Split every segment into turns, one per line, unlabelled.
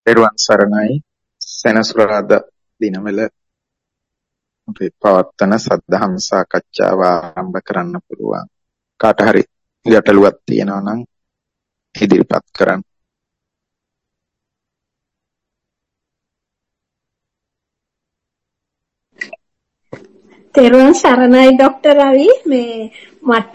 පෙරවන් සරණයි සෙනසුරාදා දිනවල අපි පවත්වන සද්ධාම් සාකච්ඡාව ආරම්භ කරන්න පුළුවන්. කාට හරි ගැටලුවක් තියෙනවා නම් ඉදිරිපත් කරන්න.
තෙරුවන් සරණයි ડોક્ટર රවි. මට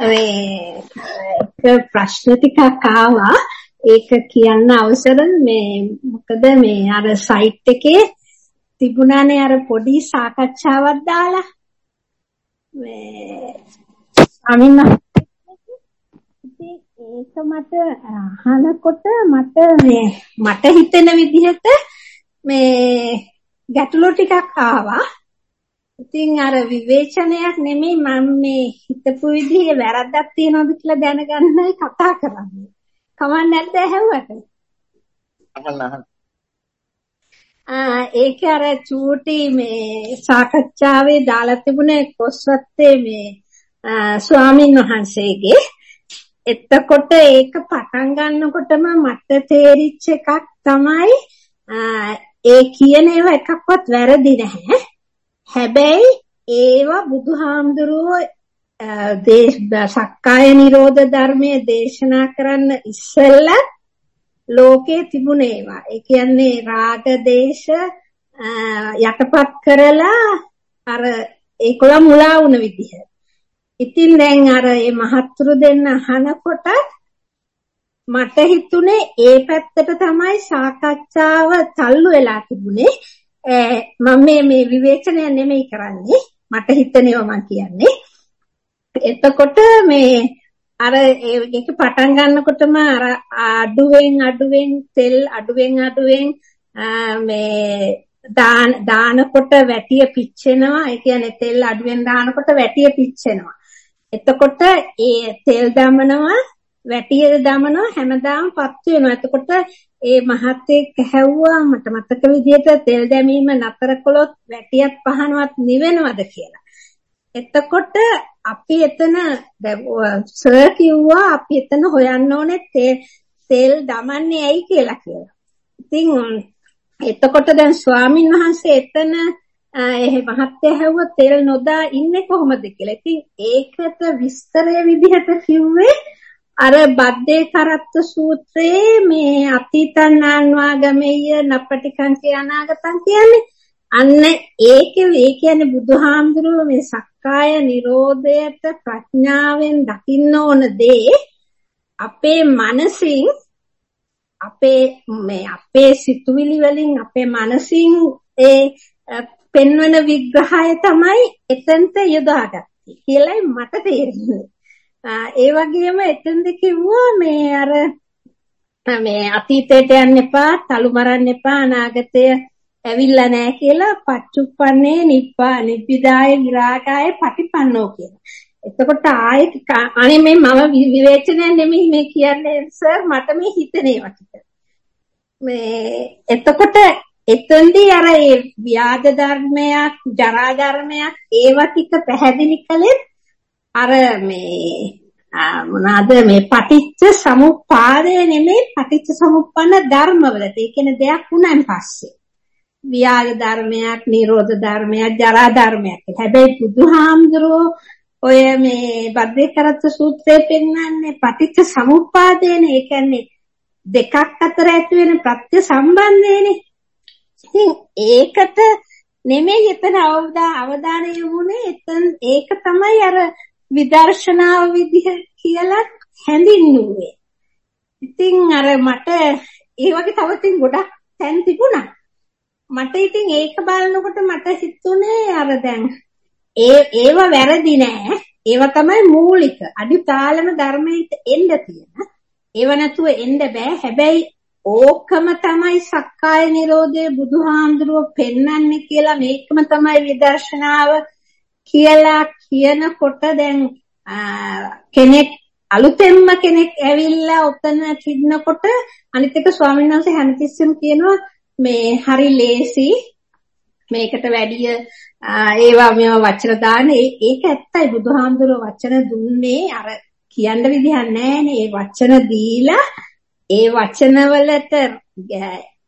එක ප්‍රශ්න ටිකක් ආවා. ඒක කියන්න අවසර මොකද අර සයිට් එකේ තිබුණානේ අර පොඩි සාකච්ඡාවක් දාලා ඒක මට අහනකොට මට හිතෙන විදිහට ගැටලු ටිකක් ආවා. ඉතින් අර විවේචනයක් නෙමෙයි මම හිතපු විදිහේ වැරද්දක් තියනවද කියලා දැනගන්නයි කතා කරන්නේ. කවන්න නැද්ද ඇහුවට?
අහන්න.
ඒක අර චූටි සාකච්ඡාවේ දාලා තිබුණේ කොස්වත්තේ ස්වාමීන් වහන්සේගේ. එතකොට ඒක පටන් ගන්නකොටම මට තේරිච්ච එකක් තමයි ඒ කියන ඒවා එකක්වත් වැරදි නැහැ. හැබැයි ඒවා බුදුහාමුදුරුවෝ සක්කාය නිරෝධ ධර්මයේ දේශනා කරන්න ඉස්සෙල්ලා ලෝකේ තිබුණ ඒවා. ඒ කියන්නේ රාග දේශ යටපත් කරලා අර ඒකලා මුලා වුණ විදිහ. ඉතින් දැන් අර මේ මහත්තුරු දෙන්න අහනකොට මට හිතුනේ ඒ පැත්තට තමයි සාකච්ඡාව තල්ලු වෙලා තිබුණේ. මම මේ විවේචනය නෙමෙයි කරන්නේ. මට හිතෙනවා මම කියන්නේ. එතකොට අර ඒක පටන් ගන්නකොටම අර අඩුවෙන් තෙල් අඩුවෙන් දානකොට වැටිය පිච්චෙනවා. ඒ කියන්නේ තෙල් අඩුවෙන් දානකොට වැටිය පිච්චෙනවා. එතකොට ඒ තෙල් දමනවා වැටිය දමනවා හැමදාම පත් වෙනවා. එතකොට ඒ මහත්තයෙක් ඇහුවා මට මතක විදිහට තෙල් දැමීම නතර කළොත් වැටියත් පහනවත් නිවෙනවද කියලා. එතකොට අපි එතන සර් කිව්වා අපි එතන හොයන්න ඕනේ තෙල් දමන්නේ ඇයි කියලා. ඉතින් එතකොට දැන් ස්වාමින් වහන්සේ එතන මහත්තයා ඇහුවා තෙල් නොදා ඉන්නේ කොහොමද කියලා. ඉතින් ඒකට විස්තරය විදිහට කිව්වේ අර බද්දේ කරත්ත සූත්‍රයේ අතීතනාන්වාගමෙය නපටිකං අනාගතං කියන්නේ අන්න ඒ කියන්නේ බුදුහාමුදුරුවෝ මේ සක්කාය නිරෝධයට ප්‍රඥාවෙන් දකින්න ඕන දේ අපේ මනසින් අපේ සිතුවිලි වලින් අපේ මනසින් ඒ පෙන්වන විග්‍රහය තමයි එතනට යොදාගත්තේ කියලායි මට තේරෙන්නේ. ඒ වගේම එතෙන්ද කිව්වා අතීතයට යන්න එපා, තලු මරන්න එපා, අනාගතය ඇවිල්ලා නැහැ කියලා පච්චුප්පන්නේ නිබ්බිදාය විරාගාය පටිපන්නෝ කියලා. එතකොට අනේ මම විවේචනය නෙමෙයි මේ කියන්නේ සර් මට මේ හිතේනවා ටික. එතකොට එතෙන්දී අර ඒ ව්‍යාධ ධර්මයක්, ජරා ධර්මයක් ඒවා ටික පැහැදිලි කළේ අර මොනවාද පටිච්ච සමුප්පාදය නෙමෙයි පටිච්ච සමුප්පන්න ධර්මවලට. ඒ කියන්නේ දෙයක් වුණාන් පස්සේ ව්‍යාධ ධර්මයක්, නිරෝධ ධර්මයක්, ජරා ධර්මයක්. හැබැයි බුදුහාමුදුරුවෝ ඔය බද්දේ කරත්ත සූත්‍රයේ පෙන්නන්නේ පටිච්ච සමුප්පාදයනේ. ඒ කියන්නේ දෙකක් අතර ඇති වෙන ප්‍රත්‍ය සම්බන්ධයනේ. ඉතින් ඒකට නෙමෙයි එතන අවධානය යොමුනේ. ඒක තමයි අර විදර්ශනාව විදිහ කියලා හැඳින්වුවේ. ඉතින් අර මට ඒ වගේ තව ගොඩක් තැන් තිබුණා. මට ඉතින් ඒක බලනකොට මට හිතුනේ අර දැන් ඒව වැරදි නෑ. ඒව තමයි මූලික අඩිතාලම ධර්මයට එන්න තියෙන. ඒව නැතුව එන්න බෑ. හැබැයි ඕකම තමයි සක්කාය නිරෝධය බුදුහාමුදුරුවෝ පෙන්වන්නේ කියලා මේකම තමයි විදර්ශනාව කියලා කියනකොට දැන් කෙනෙක් අලුතෙන්ම කෙනෙක් ඇවිල්ලා ඔතන තින්නකොට අනිත් එක ස්වාමීන් වහන්සේ හැමතිස්සෙම කියනවා හරි ලේසි මේකට වැඩිය ඒවා මේවා වචන දාන්න. ඒක ඇත්තයි බුදුහාමුදුරුවෝ වචන දුන්නේ අර කියන්න විදිහක් නැහැනේ. ඒ වචන දීලා ඒ වචනවලට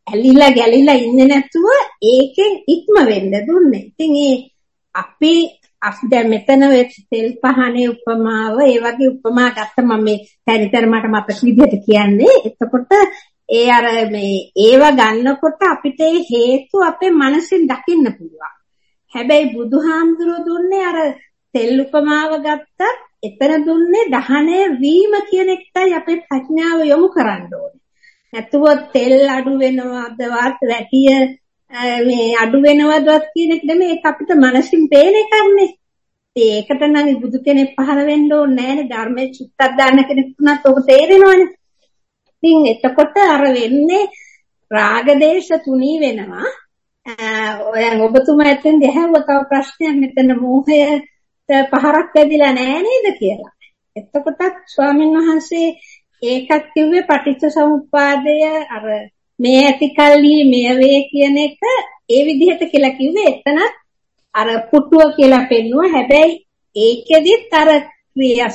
ඇලිලා ගැලිලා ඉන්නේ නැතුව ඒකෙන් ඉක්ම වෙන්න දුන්නේ. ඉතින් අපි දැන් මෙතන තෙල් පහනේ උපමාව ඒ වගේ උපමා ගත්ත මම මේ තනිකර මට මතක විදිහට කියන්නේ. එතකොට අර මේ ඒව ගන්නකොට අපිට හේතු අපේ මනසින් දකින්න පුළුවන්. හැබැයි බුදුහාමුදුරුවෝ දුන්නේ අර තෙල් උපමාව ගත්තත් එතන දුන්නේ දහණය වීම කියන එකටයි අපේ ප්‍රඥාව යොමු කරන්න ඕනේ. නැතුව තෙල් අඩු වෙනවදවත් වැටිය මේ අඩු වෙනවදවත් කියන එක නෙමෙයි ඒක අපිට මනසින් පේන එකන්නේ. ඒකට නම් බුදු කෙනෙක් පහළ වෙන්න ඕනේ නැහැනේ. ධර්මයේ චුට්ටක් දාන්න කෙනෙක් තුනත් ඔබ තේරෙනවනේ. ඉතින් එතකොට අර වෙන්නේ රාග දේශ තුනී වෙනවා. ඔබතුමා ඇත්තෙන් දෙහැව තව ප්‍රශ්නයක් මෙතන මෝහයට පහරක් වැදිලා නෑ නේද කියලා. එතකොටත් ස්වාමීන් වහන්සේ ඒකත් කිව්වේ පටිච්ච සමුප්පාදය අර මේ ඇති කල්ලි මේ වේ කියන එක ඒ විදිහට කියලා කිව්වේ. එතන අර පුටුව කියලා පෙන්නුවා. හැබැයි ඒකෙදිත් අර ක්‍රියා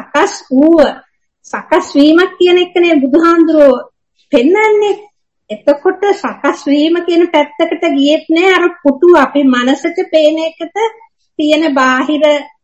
සකස් වීමක් කියන එකනේ බුදුහාඳුරෝ පෙන්වන්නේ. එතකොට සකස් වීම කියන පැත්තකට ගියෙත් නෑ. අර පුටුව අපේ මනසට පේන එකට තියෙන බාහිර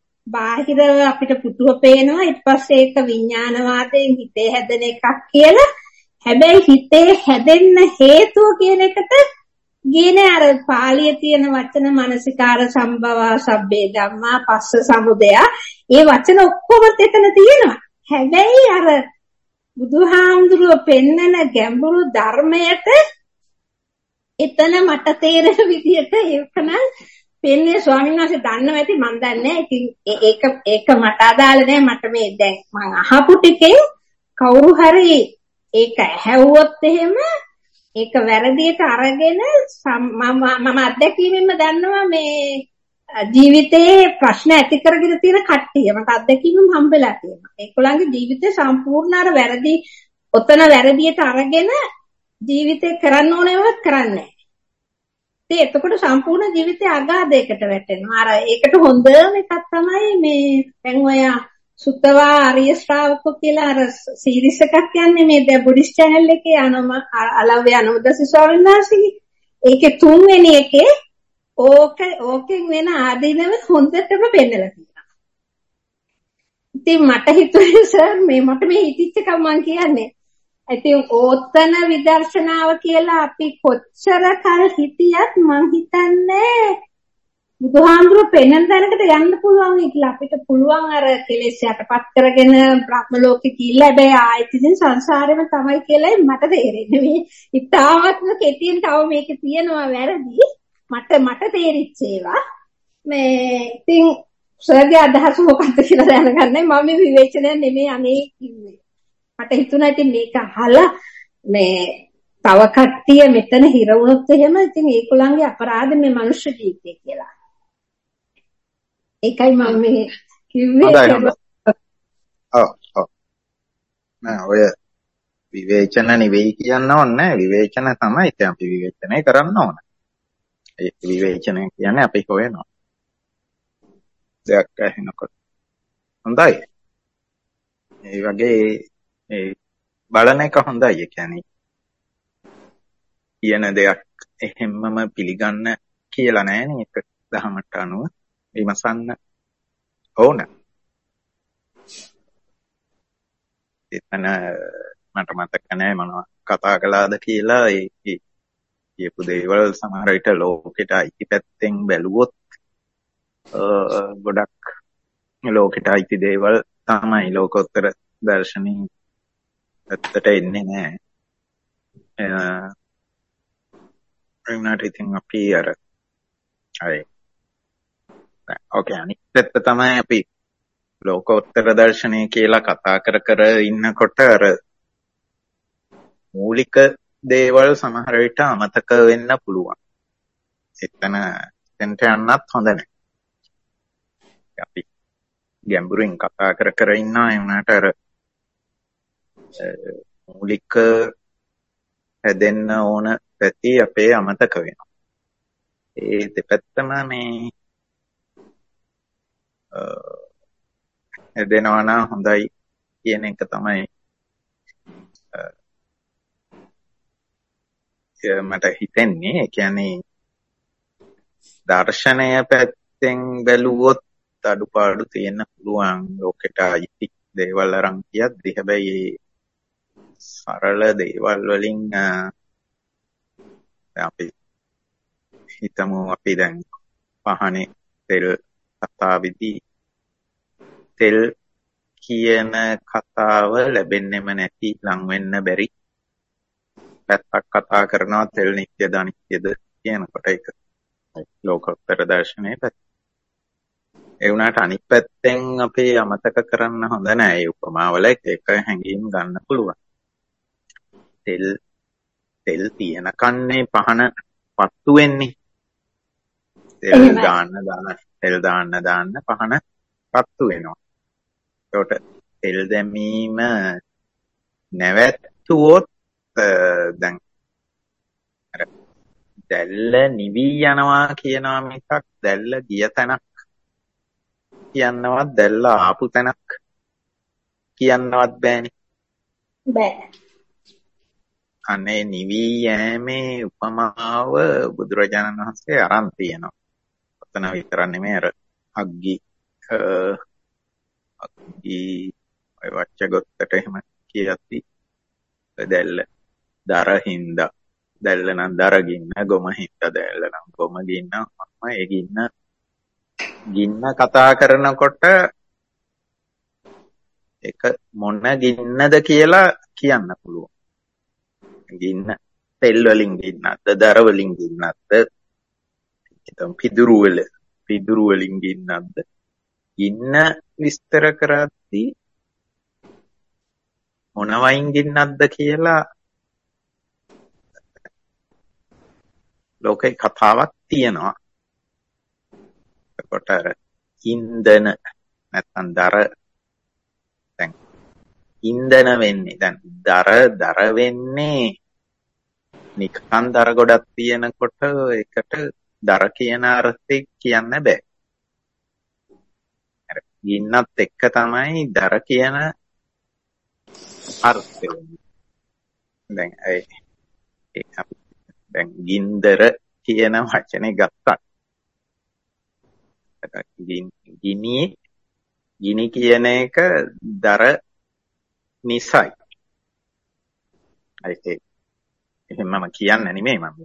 අපිට පුටුව පේනවා. ඊට පස්සේ ඒක විඥානවාදයෙන් හිතේ හැදෙන එකක් කියලා. හැබැයි හිතේ හැදෙන්න හේතුව කියන එකට ගියේ අර පාළියේ තියෙන වචන මනසිකාර සම්භවා සබ්බේ ධම්මා පස්ස සමුදය. ඒ වචන ඔක්කොම එතන තියෙනවා. හැබැයි අර බුදුහාමුදුරුවෝ පෙන්නන ගැඹුරු ධර්මයට එතන මට තේරෙන විදිහට ඒකනම් පෙන්නේ ස්වාමීන් වහන්සේ දන්නව ඇති මන් දන්නේ නැහැ. ඉතින් ඒක මට අදාළ නැහැ. මට මේ දැන් මං අහපු ටිකෙන් කවුරු හරි ඒක ඇහැව්වොත් එහෙම ඒක වැරදියට අරගෙන මම අත්දැකීමෙන්ම දන්නවා මේ ජීවිතේ ප්‍රශ්න ඇති කරගෙන තියෙන කට්ටිය මට අත්දැකීමෙන් හම්බෙලා තියෙනවා. ඒගොල්ලන්ගේ ජීවිතේ සම්පූර්ණ අර වැරදියට අරගෙන ජීවිතේ කරන්න ඕනේවත් කරන්නේ නැහැ. එතකොට සම්පූර්ණ ජීවිතය අගාධයකට වැටෙනවා. අර ඒකට හොඳම එකක් තමයි මේ දැන් ඔය සුත්තවා ආර්ය ශ්‍රාවකෝ කියලා අර සීරීස් එකක් යන්නේ මේ දැන් බුද්දිස් channel එකේ අලව්‍ය අනුදසි ස්වාමීන් වහන්සේගේ. ඒකේ 3 වෙනි එකේ ඕකෙන් වෙන ආදීනව හොඳටම පෙන්නලා තියෙනවා. ඉතින් මට හිතුවේ සර් මට මේ හිතිච්ච එකක් මං කියන්නේ. ඉතින් ඕතන විදර්ශනාව කියලා අපි කොච්චර කල් හිටියත් මං හිතන්නේ බුදුහාමුදුරුවෝ පෙන්නන තැනකට යන්න පුළුවන් කියලා. අපිට පුළුවන් අර කෙලෙස් යටපත් කරගෙන බ්‍රහ්ම ලෝකෙ කියලා. හැබැයි ආයෙත් ඉතින් සංසාරෙම තමයි කියලායි මට තේරෙන්නේ. මේ ඉතාමත්ම කෙටියෙන් තව මේකේ තියෙනවා වැරදි. මට තේරිච්ච ඒවා. මේ ඉතින් සර්ගේ අදහස මොකක්ද කියලා දැනගන්නයි මම මේ විවේචනය නෙමෙයි අනේ කිව්වේ. මට හිතුණා ඉතින් මේක අහලා මේ තව කට්ටිය මෙතන හිර වුණොත් එහෙම ඉතින් ඒගොල්ලන්ගේ අපරාධ මේ මනුෂ්‍ය ජීවිතය කියලා. ඒකයි මම මේ කිව්වේ.
ඔව් නෑ ඔය විවේචන නෙවෙයි කියන්න ඕනේ. විවේචන තමයි ඉතින් අපි විවේචනය කරන්න ඕන. ඒ විවේචනය කියන්නේ අපි හොයනවා දෙයක් ඇහෙනකොට. හොඳයි. ඒ වගේ ඒ බලන එක හොඳයි. ඒ කියන්නේ කියන දෙයක් එහෙම්මම පිළිගන්න කියලා නෑනේ. ඒක දහමට අනුව විමසන්න ඕන. එතන මට මතක නෑ මොනවා කතා කළාද කියලා. ඒ කියපු දේවල් සමහර විට ලෝකෙට අයිති පැත්තෙන් බැලුවොත් ගොඩක් ලෝකෙට අයිති දේවල් තමයි. ලෝකෝත්තර දර්ශනීය පැත්තට එන්නේ නෑ. එන්නට ඉතින් අපි ඕකේ අනිත් පැත්ත තමයි අපි ලෝකෝත්තර දර්ශනය කියලා කතා කර ඉන්නකොට අර මූලික දේවල් සමහර විට අමතක වෙන්න පුළුවන්. එතනට යන්නත් හොඳ නැහැ. අපි ගැඹුරින් කතා කර ඉන්නා එන්නට අර මූලික හැදෙන්න ඕන පැති අපේ අමතක වෙනවා. ඒ දෙපැත්තම මේ හැදෙනවා නම් හොඳයි කියන එක තමයි මට හිතෙන්නේ ඒ කියන්නේ දර්ශනය පැත්තෙන් බැලුවොත් අඩුපාඩු තියෙන්න පුළුවන් ලෝකෙට අයිති දේවල් අරන් කියද්දි. හැබැයි සරල දේවල් වලින් අපි හිතමු අපි දැන් පහනේ තෙල් කතාවේදී තෙල් කියන කතාව ලැබෙන්නෙම නැති ලං වෙන්න බැරි පැත්තක් කතා කරනවා තෙල් නිත්‍යද අනිත්‍යද කියනකොට ඒක ලෝකෝත්තර දර්ශනයේ පැත්ත. ඒ වුණාට අනිත් පැත්තෙන් අපි අමතක කරන්න හොඳ නෑ. ඒ උපමාවල එක හැඟීම් ගන්න පුළුවන්. තෙල් තියෙන කන්නේ පහන පත්තු වෙන්නේ. තෙල් දාන්න පහන පත්තු වෙනවා. ඒකට තෙල් දැමීම නැවැත්තුවොත් දැන් දැල්ල නිවි යනවා කියනවා මිසක් දැල්ල ගිය තැනක් කියන්නවත් දැල්ල ආපු තැනක් කියන්නවත් බෑනේ.
බෑ.
අනේ නිවි යෑමේ උපමාව බුදුරජාණන් වහන්සේ අරන් තියෙනවා. ඔතන විතර නෙමෙයි අර අග්ගි ඔය වච්චගොත්තට එහෙම කියති දැල්ල දරහින්ද දැල්ල නම් දරගින්න ගොම හින්ද දැල්ල නම් ගොම ගින්න මම ඒ ගින්න කතා කරනකොට ඒක මොන ගින්නද කියලා කියන්න පුළුවන්. ගින්න තෙල් වලින් ගින්නක්ද දර වලින් ගින්නක්ද පිදුරු වලින් ගින්නක්ද ගින්න විස්තර කරද්දී මොන වයින් ගින්නක්ද කියලා ලෝකේ කතාවක් තියෙනවා. එතකොට අර ඉන්ධන නැත්නම් දර දැන් ඉන්ධන වෙන්නේ දැන් දර වෙන්නේ නිකන් දර ගොඩක් තියෙනකොට ඒකට දර කියන අර්ථය කියන්න බෑ. අර ගින්නත් එක්ක තමයි දර කියන අර්ථය. දැන් ගින්දර කියන වචනේ ගත්තා. ගිනි කියන එක දර නිසයි. ඒක එහෙම මම කියන්නේ නෙමෙයි මම.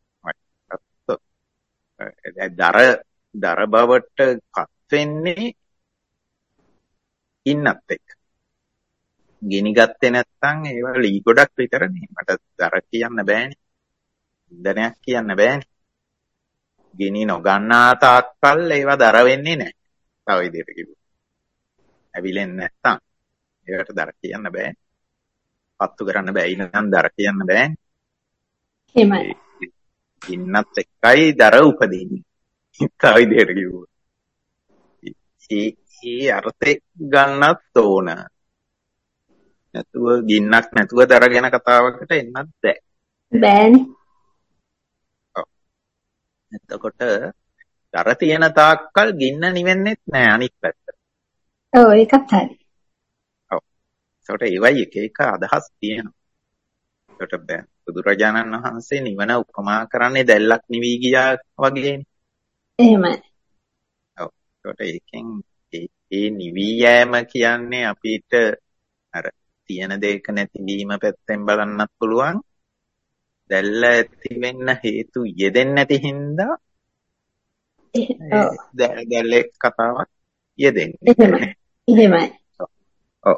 දර බවට පත් වෙන්නේ ගින්නත් එක්ක. ගිනි ගත්තේ නැත්නම් ඒවා ලී ගොඩක් විතරනේ. මට දර කියන්න බෑනේ. ඉන්ධනයක් කියන්න බෑනේ. ගිනි නොගන්නා තාක්කල් ඒවා දර වෙන්නේ නැහැ. තව විදිහට කිව්වොත්. ඇවිලෙන්නේ නැත්නම් ඒකට දර කියන්න බෑ. පත්තු කරන්න බෑ. ඉතින් දර කියන්න බෑනේ.
එහෙමයි.
ගින්නත් එක්කයි දර උපදින්නේ. තව විදිහට කිව්වොත්. ඒ අර්ථය ගන්නත් ඕන. නැතුව ගින්නක් නැතුව දර ගැන කතාවකට එන්නත් බෑ.
බෑනේ.
එතකොට දර තියෙන තාක්කල් ගින්න නිවෙන්නෙත් නෑ අනිත් පැත්තට.
ඔව් ඒකත් හරි.
ඔව්. ඒකට ඒවයි එක අදහස් තියෙනවා. ඒකට බෑ. බුදුරජාණන් වහන්සේ නිවන උපමා කරන්නේ දැල්ලක් නිවි ගියා වගේනේ.
එහෙමයි.
ඔව්. ඒකට ඒකෙන් ඒ නිවි යෑම කියන්නේ අපිට අර තියෙන දෙයක නැතිවීම පැත්තෙන් බලන්නත් පුළුවන්. දැල්ල ඇති වෙන්න හේතු යෙදෙන්නේ නැති හින්දා දැල්ලේ කතාවක් යෙදෙන්නේ.
එහෙමයි.
ඔව්.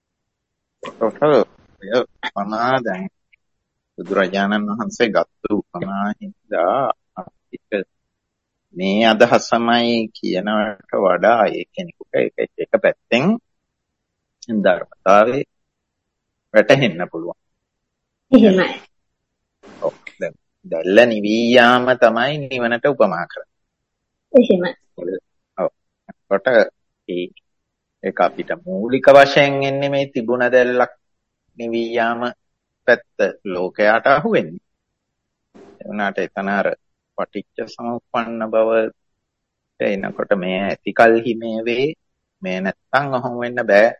උපමා දැන් බුදුරජාණන් වහන්සේ ගත්ත උපමා හින්දා අපිට මේ අදහසමයි කියනවට වඩා ඒ කෙනෙකුට එක පැත්තෙන් ධර්මතාවේ වැටහෙන්න පුළුවන්.
එහෙමයි.
ඔව්. දැල්ල නිවි යාම තමයි නිවනට උපමා කරන්නේ.
එහෙමයි.
ඔව්. කොට ඒක අපිට මූලික වශයෙන් එන්නේ මේ තිබුණ දැල්ලක් නිවි යාම පැත්ත ලෝකයට අහු වෙන්නේ. ඒ වුණාට එතන අර පටිච්ච සමුප්පන්න බව එනකොට මේ ඇතිකල්හි මේ වේ මේ නැත්තම් අහු වෙන්න බෑ.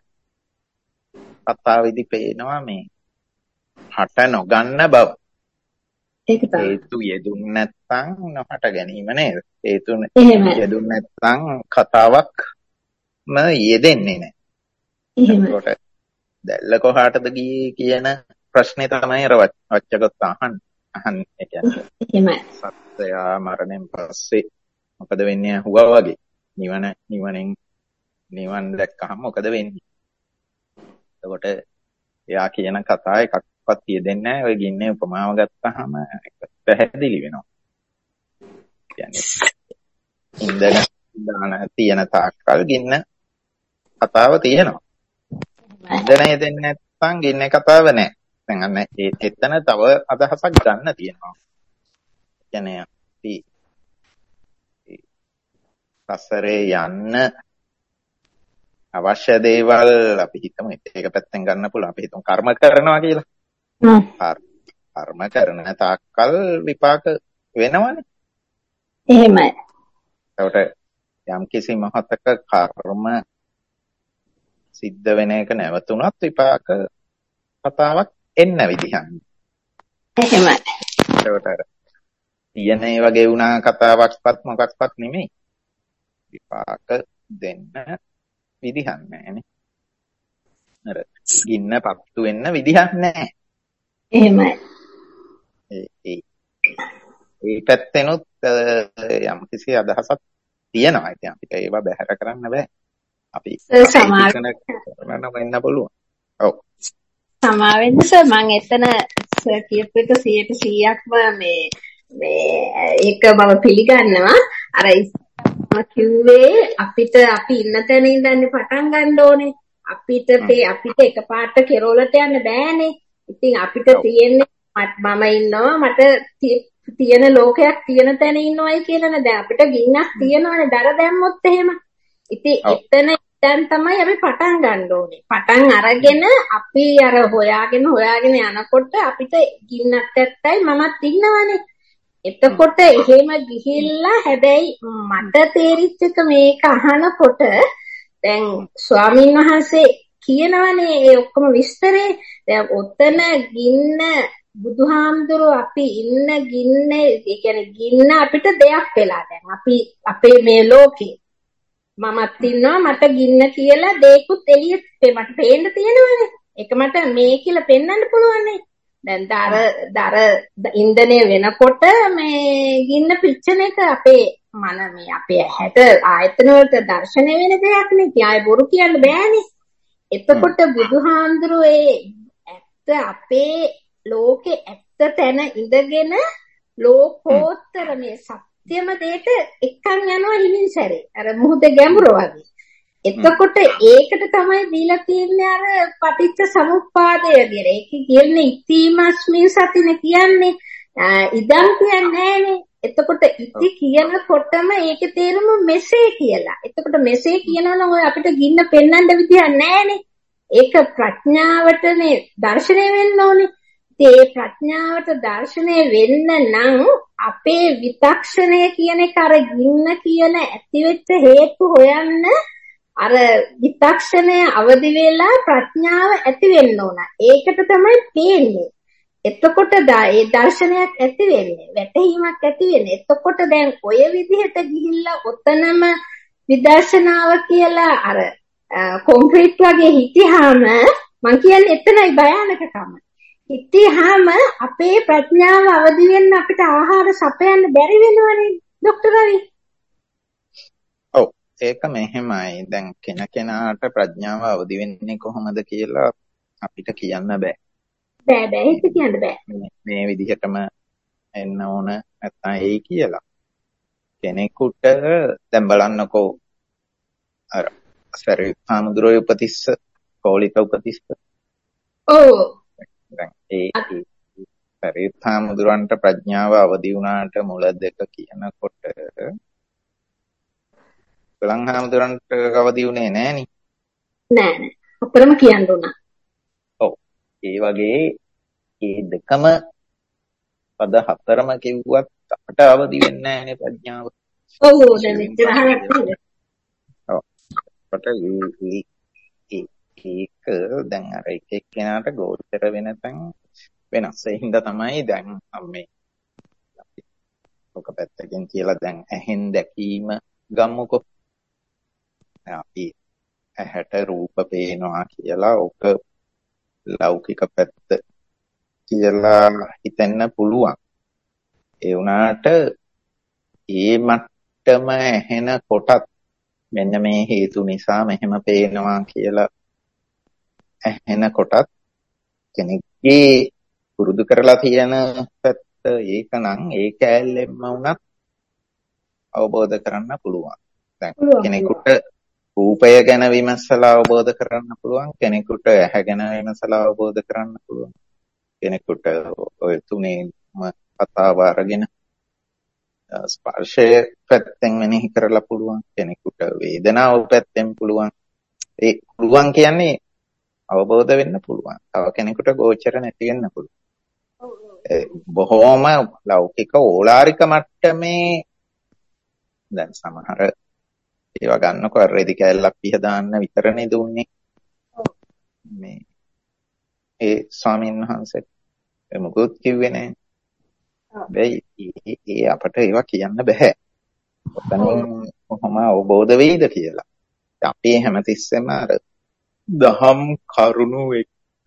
කතාවේදී පේනවා මේ හට නොගන්න බව.
ඒක තමයි.
හේතු යෙදුන් නැත්නම් නොහට ගැනීම නේද? හේතු
එහෙමයි.
යෙදුන් නැත්නම් කතාවක්ම යෙදෙන්නේ නැහැ.
එහෙමයි.
එතකොට දැල්ල කොහාටද ගියේ කියන ප්‍රශ්නේ තමයි අර වච්චගත අහන්නේ. ඒ කියන්නේ
එහෙමයි.
සත්‍යයා මරණයෙන් පස්සේ මොකද වෙන්නේ අහුවා වගේ. නිවන් දැක්කහම මොකද වෙන්නේ? එතකොට එයා කියන කතා එකක්වත් යෙදෙන්නේ නැහැ. ඔය ගින්නේ උපමාව ගත්තාම පැහැදිලි වෙනවා. කියන්නේ ඉන්දන දාන තියෙන තාක්කල් ගින්න කතාව තියෙනවා. ඉන්දන යෙදෙන්නේ නැත්නම් ගින්නේ කතාව නැහැ. දැන් අන්න එතන තව අදහසක් ගන්න තියෙනවා. කියන්නේ අපි සසරේ යන්න අවශ්‍ය දේවල් අපි හිතමු ඒක පැත්තෙන් ගන්න පුළුවන්. අපි හිතමු කර්ම කරනවා කියලා. කර්ම කරන තාක්කල් විපාක වෙනවනේ.
එහෙමයි.
ඒකට යම් කිසි මොහතක කර්ම සිද්ධ වෙන එක නැවතුණත් විපාක කතාවක් එන්න විදිහක්.
එහෙමයි.
ඒකට තියෙන ඒ වගේ වුණා කතාවක්වත් මොකක්වත් නෙමෙයි. විපාක දෙන්න විදිහක් නැහැනේ. අර ගින්න පත්තු වෙන්න විදිහක් නැහැ.
එහෙමයි.
ඒ පැත්තෙනුත් යම් කිසි අදහසක් තියෙනවා. ඉතින් අපිට ඒවා බැහැර කරන්න බෑ. අපි සමාජ කරන්න වෙන්න පුළුවන්. ඔව්.
සමාවෙන්න සර් මම එතන සර් කියපු එක 100%ක්ම මේ ඒක මම පිළිගන්නවා. අර කිව්වේ අපි ඉන්න තැන ඉඳන් පටන් ගන්න ඕනේ. අපිට එකපාරට කෙරවලට යන්න බෑනේ. ඉතින් අපිට තියෙන්නේ මම ඉන්නවා මට තියෙන ලෝකයක් තියෙන තැන ඉන්නවයි කියලානේ. දැන් අපිට ගින්නක් තියෙනවනේ දර දැම්මොත් එහෙම. ඉතින් එතන දැන් තමයි අපි පටන් ගන්න ඕනේ. පටන් අරගෙන අපි අර හොයාගෙන යනකොට අපිට ගින්නක් ඇත්තයි මමත් ඉන්නවනේ. එතකොට එහෙම ගිහිල්ලා හැබැයි මට තේරිච්ච එක මේක අහනකොට දැන් ස්වාමින් වහන්සේ කියනවනේ ඒ ඔක්කොම විස්තරේ. දැන් ඔතන ගින්න බුදුහාමුදුරුවෝ අපි ඉන්න ගින්නේ ඒ කියන්නේ ගින්න අපිට දෙයක් වෙලා දැන් අපි අපේ මේ ලෝකේ මමත් ඉන්නවා මට ගින්න කියලා දෙයක්ත් එළියේ මට පේන්න තියෙනවනේ. ඒක මට මේ කියලා පෙන්වන්න පුළුවන්නේ. දැන් දර ඉන්ධනය වෙනකොට මේ ගින්න පිච්චෙන එක අපේ අපේ හැට ආයතන වලට දැర్శණය වෙන දෙයක් නේ. කියාය බොරු කියන්න බෑනේ. එතකොට බුදුහාඳුරේ ඇත්ත අපේ ලෝකේ ඇත්ත තැන ඉඳගෙන ලෝකෝත්තර මේ සත්‍යම දෙයට එක්කන් යනවා හිමින් සැරේ. අර මුහුදේ ගැඹුර වගේ. එතකොට ඒකට තමයි දීලා තියෙන්නේ අර පටිච්ච සමුප්පාදය කියලා. ඒක කියන්නේ ඉතිමස්මින් සතිනේ කියන්නේ. ඉදන් කියන්නේ නෑනේ. එතකොට ඉති කියනකොටම ඒකේ තේරුම මෙසේ කියලා. එතකොට මෙසේ කියනවනම් ඔය අපිට ගින්න පෙන්වන්න විදියක් නෑනේ. ඒක ප්‍රඥාවටනේ දැర్శණය වෙන්න ඕනේ. ඒ ප්‍රඥාවට දැర్శණය වෙන්න නම් අපේ විතක්ෂණය කියන එක අර ගින්න කියන ඇතිවෙච්ච හේතු හොයන්න අර විතක්ෂණය අවදි වෙලා ප්‍රඥාව ඇති වෙන්න ඕන. ඒකට තමයි පේන්නේ. එතකොට ඒ දර්ශනයක් ඇති වෙන්නේ, වැටහීමක් ඇති වෙන්නේ. එතකොට දැන් ඔය විදිහට ගිහිල්ලා ඔතනම විදර්ශනාව කියලා අර කොන්ක්‍රීට් වගේ හිටියාම මං කියන්නේ එතනයි භයානකකම. හිටියාම අපේ ප්‍රඥාව අවදි වෙන්න අපිට ආහාර සපයන්න බැරි වෙනවනේ ડોක්ටර් රවි.
ඒක මෙහෙමයි. දැන් කෙනාට ප්‍රඥාව අවදි වෙන්නේ කොහොමද කියලා අපිට කියන්න බෑ.
ඒක කියන්න බෑ.
මේ විදිහටම එන්න ඕන නැත්නම් එයි කියලා. කෙනෙකුට දැන් බලන්නකෝ අර සරියුත්හාමුදුරුවෝ උපතිස්ස කෝලික උපතිස්ස.
ඔව්.
දැන් ඒ සරියුත්හාමුදුරන්ට ප්‍රඥාව අවදි වුණාට මුල දෙක කියනකොට ගලන්හාමුදුරන්ට අවදි වුණේ නෑනේ.
නෑ. අපරම කියන්න උනා.
ඔව්. ඒ වගේ ඒ දෙකම පද හතරම කිව්වත් අපට අවදි වෙන්නේ නෑනේ ප්‍රඥාව.
ඔව් දැන් මෙච්චර අහලක් තියෙනවා.
ඔව්. අපට ඒක දැන් අර එක එක්කෙනාට ගෝචර වෙන තැන් වෙනස්. ඒ හින්දා තමයි දැන් මේ ඔක පැත්තකින් කියලා දැන් ඇහෙන් දැකීම ගමුකෝ. අපි ඇහැට රූප පේනවා කියලා ඔක ලෞකික පැත්ත කියලා හිතෙන්න පුළුවන්. ඒ වුණාට ඒ මට්ටම ඇහෙන කොටත් මෙන්න මේ හේතු නිසා මෙහෙම පේනවා කියලා ඇහෙන කොටත් කෙනෙක්ගේ පුරුදු කරලා තියෙන පැත්ත ඒක නම් ඒ කැලෙම්ම වුණත් අවබෝධ කරන්න පුළුවන්. දැන් කෙනෙකුට රූපය ගැන විමසලා අවබෝධ කරන්න පුළුවන්, කෙනෙකුට ඇහැ ගැන විමසලා අවබෝධ කරන්න පුළුවන්, කෙනෙකුට ඔය තුනේම කතාව අරගෙන ස්පර්ශය පැත්තෙන් මෙනෙහි කරලා පුළුවන්, කෙනෙකුට වේදනාව පැත්තෙන් පුළුවන්. ඒ පුළුවන් කියන්නේ අවබෝධ වෙන්න පුළුවන්. තව කෙනෙකුට ගෝචර නැති වෙන්න පුළුවන්. බොහෝම ලෞකික ඕලාරික මට්ටමේ දැන් සමහර ඒවා ගන්නකො රෙදි කැල්ලක් පිහ දාන්න විතරනේ දුන්නේ. මේ ඒ ස්වාමීන් වහන්සේ මොකද කිව්වේ නෑ. ඒ අපට ඒවා කියන්න බෑ. ඔතනින් කොහොම අවබෝධ වෙයිද කියලා. අපි හැමතිස්සෙම අර දහම් කරුණු එක්ක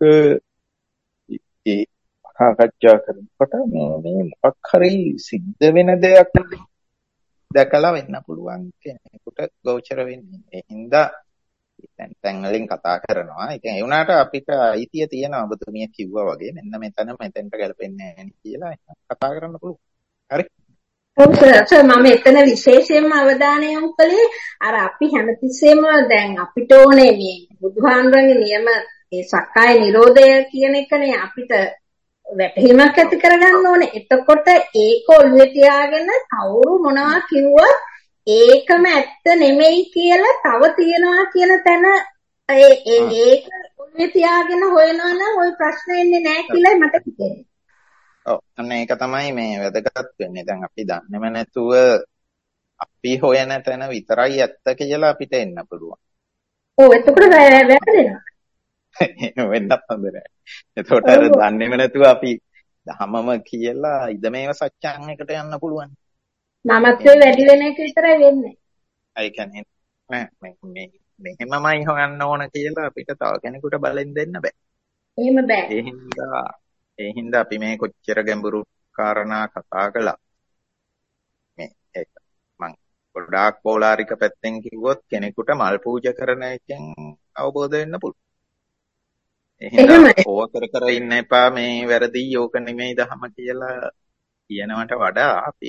ඒ සාකච්ඡා කරනකොට මේ මොකක් හරි සිද්ධ වෙන දෙයක් දැකලා වෙන්න පුළුවන් කෙනෙකුට ගෝචර වෙන්නේ. ඒ හින්දා දැන් වලින් කතා කරනවා. ඒ වුණාට අපිට අයිතිය තියෙනවා ඔබතුමිය කිව්වා වගේ මෙන්න මෙතෙන්ට ගැලපෙන්නේ නැහැ කියලා කතා කරන්න පුළුවන්. හරි.
ඔව් සර් මම එතන විශේෂයෙන්ම අවධානය යොමු කළේ අර අපි හැමතිස්සෙම දැන් අපිට ඕනේ මේ බුදුහාමුදුරන්ගේ නියම ඒ සක්කාය නිරෝධය කියන එකනේ අපිට වැටහීමක් ඇති කරගන්න ඕනේ. එතකොට ඒක ඔළුවේ තියාගෙන කවුරු මොනවා කිව්වත් ඒකම ඇත්ත නෙමෙයි කියලා තව තියනවා කියන තැන ඒක ඔළුවේ තියාගෙන හොයනවා නම් ওই ප්‍රශ්න එන්නේ නැහැ කියලා මට හිතෙනවා.
ඔව් අන්න ඒක තමයි මේ වැදගත් වෙන්නේ. දැන් අපි දන්නේම නැතුව අපි හොයන තැන විතරයි ඇත්ත කියලා අපිට එන්න පුළුවන්.
ඔව් එතකොට වැරදෙනවා.
වෙන්නත් හොඳ නෑ. එතකොට අර දන්නේම නැතුව අපි ධමම කියලා ඉදමේව සත්‍යං එකට යන්න පුළුවන්.
මමත්වේ වැඩි වෙන එක විතරයි වෙන්නේ.
ඒ කියන්නේ මෙහෙමමයි හොයන්න ඕන කියලා අපිට තව කෙනෙකුට බලෙන් දෙන්න බෑ.
එහෙම බෑ.
ඒ හින්දා අපි මේ කොච්චර ගැඹුරු කාරණා කතා කළා. මේ ඒක මම ගොඩාක් පොලාරික පැත්තෙන් කිව්වොත් කෙනෙකුට මල් පූජා කරන එකෙන් අවබෝධ වෙන්න පුළුවන්. එහෙනම් ඕක කර ඉන්න එපා මේ වැරදි යෝක නෙමෙයි දහම කියලා කියනවට වඩා අපි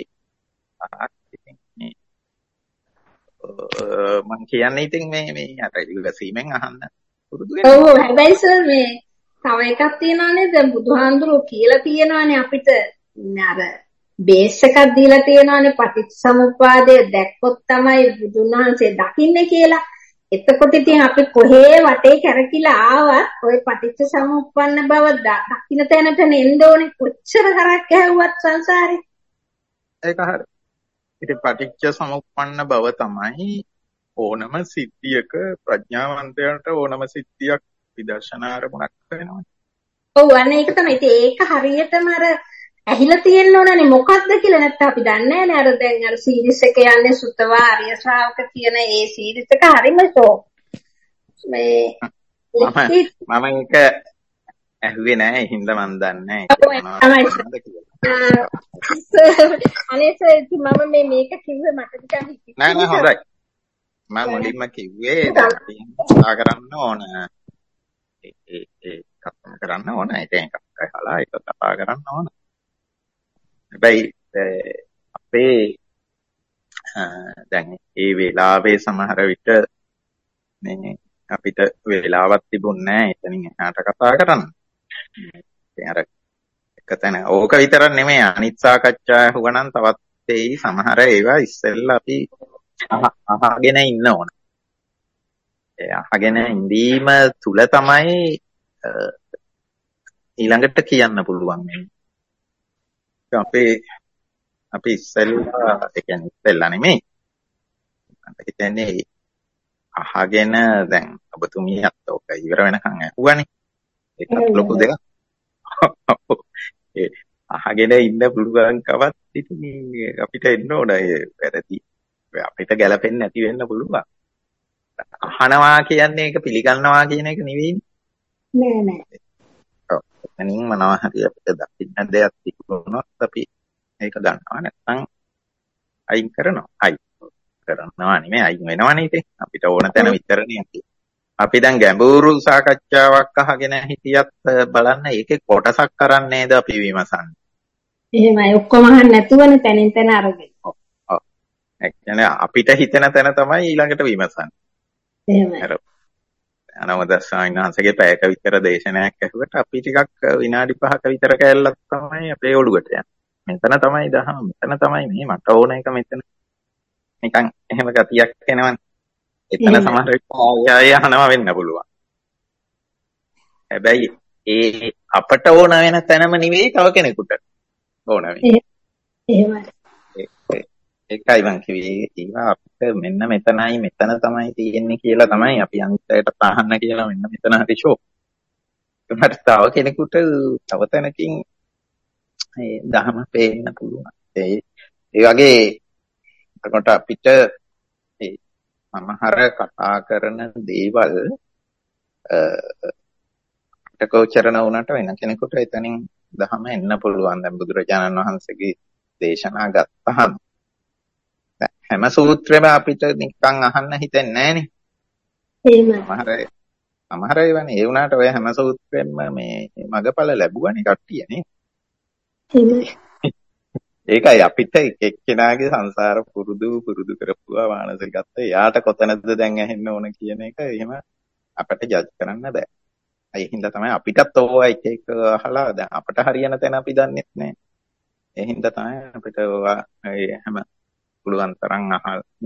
මම කියන්නේ ඉතින් මේ අර ඉවසීමෙන් අහන්න පුරුදු වෙන්න.
ඔව් හැබැයි සර් මේ තව එකක් තියෙනවානේ දැන් බුදුහාඳුරෝ කියලා තියෙනවානේ අපිට අර බේස් එකක් දීලා තියෙනවානේ පටිච්චසමුප්පාදය දැක්කොත් තමයි බුදුන් වහන්සේ දකින්නේ කියලා. එතකොට ඉතින් අපි කොහේ වටේ කැරකිලා ආවත් ওই පටිච්චසමුප්පන්න බව දකින්න තැනට එන්න ඕනේ. කොච්චර කරක් ඇහුවත් සංසාරේ.
ඒක හරි. ඉතින් පටිච්චසමුප්පන්න බව තමයි ඕනම සිද්ධියක ප්‍රඥාවන්තයන්ට ඕනම සිද්ධියක් විදර්ශනා අරමුණක් වෙනවා.
ඔව් අනේ ඒක තමයි. ඉතින් ඒක හරියටම අර ඇහිලා තියෙන්න ඕනනේ මොකක්ද කියලා නැත්නම් අපි දන්නේ නැහැ. අර දැන් අර සීරීස් එක යන්නේ සුතවා ආර්ය ශ්‍රාවක කියන ඒ සීරීස් එක හරිම ෂෝ. මේ
මම ඒක ඇහුවේ නැහැ. ඒ හින්දා මම දන්නේ නැහැ.
අනේ සර් මම මේක කිව්වේ මට ටිකක් හිතෙන්නේ.
නෑ හොඳයි. මම මුලින්ම කිව්වේ දැන් අපි කතා කරන්න ඕන. ඒ කතා කරන්න ඕන. ඉතින් කතා ඒක කතා කරන්න ඕන. හැබැයි අපේ දැන් මේ වෙලාවේ සමහර විට මේ අපිට වෙලාවක් තිබුණේ නැහැ එතනින් එහාට කතා කරන්න. ඉතින් අර එකතන ඕක විතර නෙමෙයි අනිත් සාකච්ඡා හුවනම් තවත් එයි සමහර ඒවා ඉස්සෙල්ලා අපි අහගෙන ඉන්න ඕන. ඒ අහගෙන ඉඳීම තුල තමයි ඊළඟට කියන්න පුළුවන්. අපි ඉස්සෙල්ලා ඒ කියන්නේ ඉස්සෙල්ලා නෙමෙයි. මම හිතන්නේ අහගෙන දැන් ඔබතුමියත් ඔක ඉවර වෙනකන් ඇහුවානේ. ඒකත් ලොකු දෙයක්. ඒ අහගෙන ඉන්න පුළුවන්කමත් ඉතින් අපිට එන්න ඕන ඒ වැරදි. අපිට ගැළපෙන්නේ නැති වෙන්න පුළුවන්. අහනවා කියන්නේ ඒක පිළිගන්නවා කියන එක නෙවෙයි.
නෑ.
ඔව්. එතනින් මොනවා හරි අපිට දකින්න දෙයක් තිබුණොත් අපි ඒක ගන්නවා. නැත්නම් අයින් කරනවා. අයින් කරනවා නෙමෙයි අයින් වෙනවනේ ඉතින්. අපිට ඕන තැන විතරනේ. අපි දැන් ගැඹුරු සාකච්ඡාවක් අහගෙන හිටියත් බලන්න ඒකේ කොටසක් කරන්නේද අපි විමසන්නේ.
එහෙමයි ඔක්කොම අහන්න නැතුවනේ තනින් තන අරගෙන.
ඔව්. ඔව්. ඒ කියන්නේ අපිට හිතෙන තැන තමයි ඊළඟට විමසන්නේ.
එහෙමයි.
අර අනවදස්සාවිනාංශගේ පැයක විතර දේශනයක් ඇහුවට අපි ටිකක් විනාඩි 5ක විතර කැල්ලක් තමයි අපේ ඔළුවට යන්නේ. මෙතන තමයි දහම. මෙතන තමයි මේ මට ඕන එක මෙතන. නිකන් එහෙම ගතියක් එනවනේ. එතන සමහර විට ආයෙ අහනවා වෙන්න පුළුවන්. හැබැයි ඒ අපට ඕන වෙන තැනම නෙවෙයි තව කෙනෙකුට ඕන වෙන්නේ.
එහෙමයි.
ඒකයි මං කිව්වේ ඒවා අපිට මෙන්න මෙතනයි මෙතන තමයි තියෙන්නේ කියලා තමයි අපි අනිත්යට අහන්න කියලා මෙන්න මෙතන හරි ෂෝ. ඒකට තව කෙනෙකුට තව තැනකින් ඒ දහම පේන්න පුළුවන්. ඒ වගේ එතකොට අපිට ඒ සමහර කතා කරන දේවල් අටකෝචරණ වුණාට වෙන කෙනෙකුට එතනින් දහම එන්න පුළුවන්. දැන් බුදුරජාණන් වහන්සේගේ දේශනා ගත්තහම හැම සූත්‍රෙම අපිට නිකන් අහන්න හිතෙන්නේ නැහනේ.
එහෙමයි.
සමහර ඒවානේ ඒ වුණාට ඔය හැම සූත්‍රෙම මේ මගපල ලැබුවනේ කට්ටිය නේ.
එහෙමයි.
ඒකයි අපිට එක්කෙනාගේ සංසාර පුරුදු කරපුවා මානසිකත්වය එයාට කොතනද දැන් ඇහෙන්න ඕන කියන එක එහෙම අපිට ජජ් කරන්න බෑ. ඒ හින්දා තමයි අපිටත් ඕවා එක අහලා දැන් අපට හරියන තැන අපි දන්නෙත් නෑ. ඒ හින්දා තමයි අපිට ඕවා හැම පුළුවන් තරම් අහන්න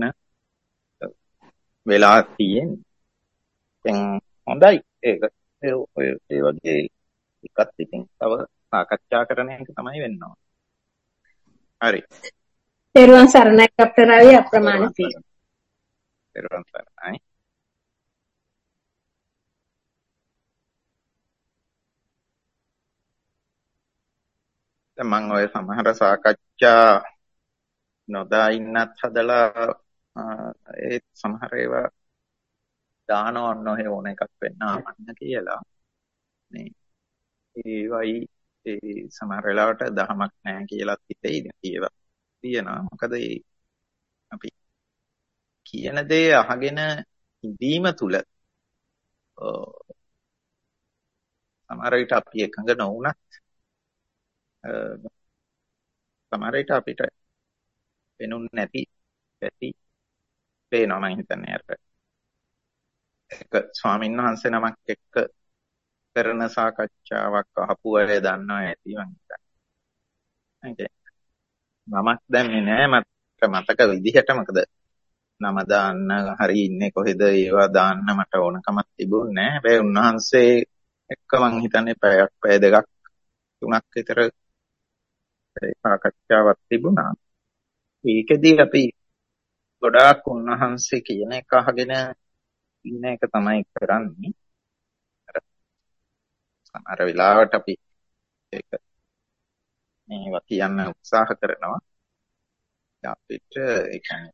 වෙලා තියෙන්නේ. දැන් හොඳයි ඒක ඒ වගේ එකත් ඉතින් තව සාකච්ඡා කරන එක තමයි වෙන්න ඕන. හරි.
තෙරුවන් සරණයි ડોક્ટર රවි අප්‍රමාණ සී.
තෙරුවන් සරණයි. දැන් මම ඔය සමහර සාකච්ඡා නොදා ඉන්නත් හදලා ඒ සමහර ඒවා දානවා නොහේ ඕන එකක් වෙන්න ආන්න කියලා. මේ ඒවයි ඒ සමහර වෙලාවට දහමක් නැහැ කියලාත් හිතෙයි ඒවා තියෙනවා. මොකද අපි කියන දේ අහගෙන ඉඳීම තුල සමහර විට අපි එකඟ නොවුනත් සමහර විට අපිට වෙනුන් නැති පැති පේනවා. මම හිතන්නේ අර එක ස්වාමීන් වහන්සේ නමක් එක්ක කරන සාකච්ඡාවක් අහපු අය දන්නවා ඇති මම හිතන්නේ. මමක් දැන්නේ නෑ මට මතක විදිහට. මොකද නම දාන්න හරි ඉන්නේ කොහෙද ඒවා දාන්න මට ඕනකමක් තිබුණේ නෑ. හැබැයි උන්වහන්සේ එක්ක මං හිතන්නේ පැය දෙකක් තුනක් විතර සාකච්ඡාවක් තිබුණා. ඒකෙදී අපි ගොඩාක් උන්වහන්සේ කියන එක අහගෙන ඉන්න එක තමයි කරන්නේ. සමහර වෙලාවට අපි ඒක මේවා කියන්න උත්සාහ කරනවා. අපිට ඒ කියන්නේ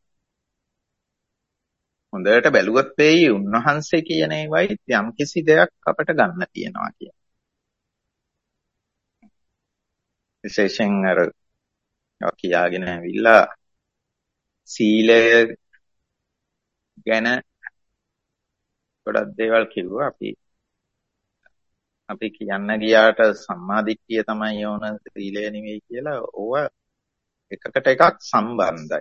හොඳට බැලුවොත් වෙයි උන්වහන්සේ කියන ඒවයි යම් කිසි දෙයක් අපිට ගන්න තියෙනවා කියන. විශේෂයෙන් අර කියාගෙන ඇවිල්ලා සීලය ගැන ගොඩක් දේවල් කිව්වා. අපි කියන්න ගියාට සම්මාදිට්ඨිය තමයි ඕන සීලය නෙවෙයි කියලා. ඕව එකකට එකක් සම්බන්ධයි.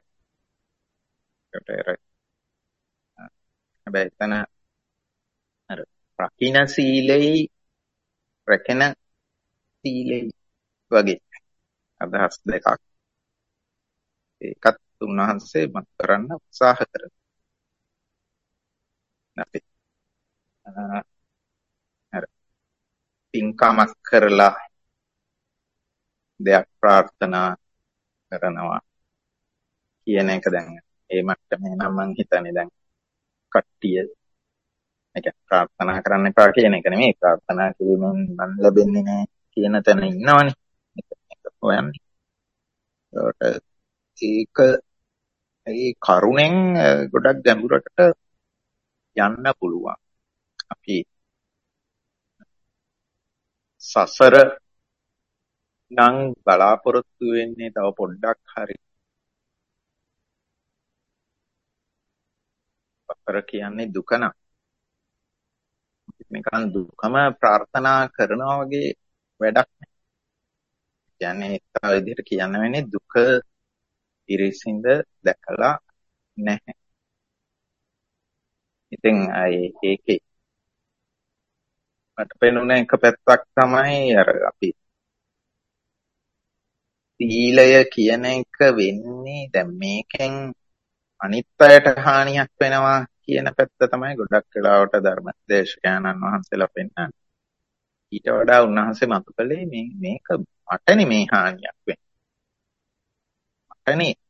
හැබැයි එතන අර රකින්න සීලෙයි රැකෙන සීලෙයි වගේ අදහස් දෙකක්. ඒකත් උන්වහන්සේ මත කරන්න උත්සාහ කරනවා. අපි පින්කමක් කරලා දෙයක් ප්‍රාර්ථනා කරනවා කියන එක දැන් ඒ මට්ටමේ නම් මං හිතන්නේ දැන් කට්ටිය ඒක ප්‍රාර්ථනා කරන්න එපා කියන එක නෙමෙයි. ප්‍රාර්ථනා කිරීමෙන් මන් ලැබෙන්නේ නැහැ කියන තැන ඉන්නවනේ. හොයන්නේ. ඒක ඒ කරුණෙන් ගොඩක් ගැඹුරට යන්න පුළුවන්. අපි සසර නම් බලාපොරොත්තු වෙන්නේ තව පොඩ්ඩක් හරි. සසර කියන්නේ දුක නම්. නිකන් දුකම ප්‍රාර්ථනා කරනවා වගේ වැඩක් නෑ. කියන්නේ ඒ විදිහට කියන්න වෙන්නේ දුක පිරිසිඳ දැකලා නැහැ. ඉතින් ඒකේ මට පෙනුන එක පැත්තක් තමයි අර අපි සීලය කියන එක වෙන්නේ දැන් මේකෙන් අනිත් අයට හානියක් වෙනවා කියන පැත්ත තමයි ගොඩක් වෙලාවට ධර්ම දේශකයන්න් වහන්සේලා පෙන්නන්නේ. ඊට වඩා උන්වහන්සේ මතු කළේ මේක මටනේ මේ හානියක් වෙන්නේ. මටනේ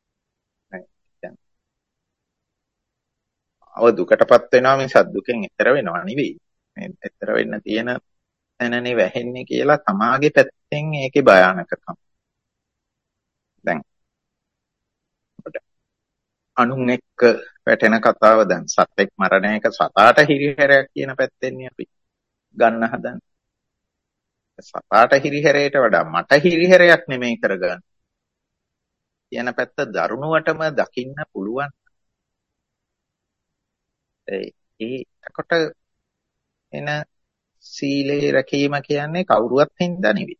දුකටපත් වෙනවා මිසක් දුකෙන් එතර වෙනවා නෙවෙයි. මේ එතර වෙන්න තියෙන තැනනේ වැහෙන්නේ කියලා තමාගේ පැත්තෙන් ඒකේ භයානකකම. දැන් අනුන් එක්ක වැටෙන කතාව දැන් සත්‍යෙක් මරණ එක සතාට හිරිහැරයක් කියන පැත්තෙන්නේ අපි ගන්න හදන්නේ. සතාට හිරිහැරයට වඩා මට හිරිහැරයක් නෙමෙයි කරගන්න කියන පැත්ත දරුණුවටම දකින්න පුළුවන්. ඒකට එන සීලේ රැකීම කියන්නේ කවුරුවත් හින්දා නෙවෙයි.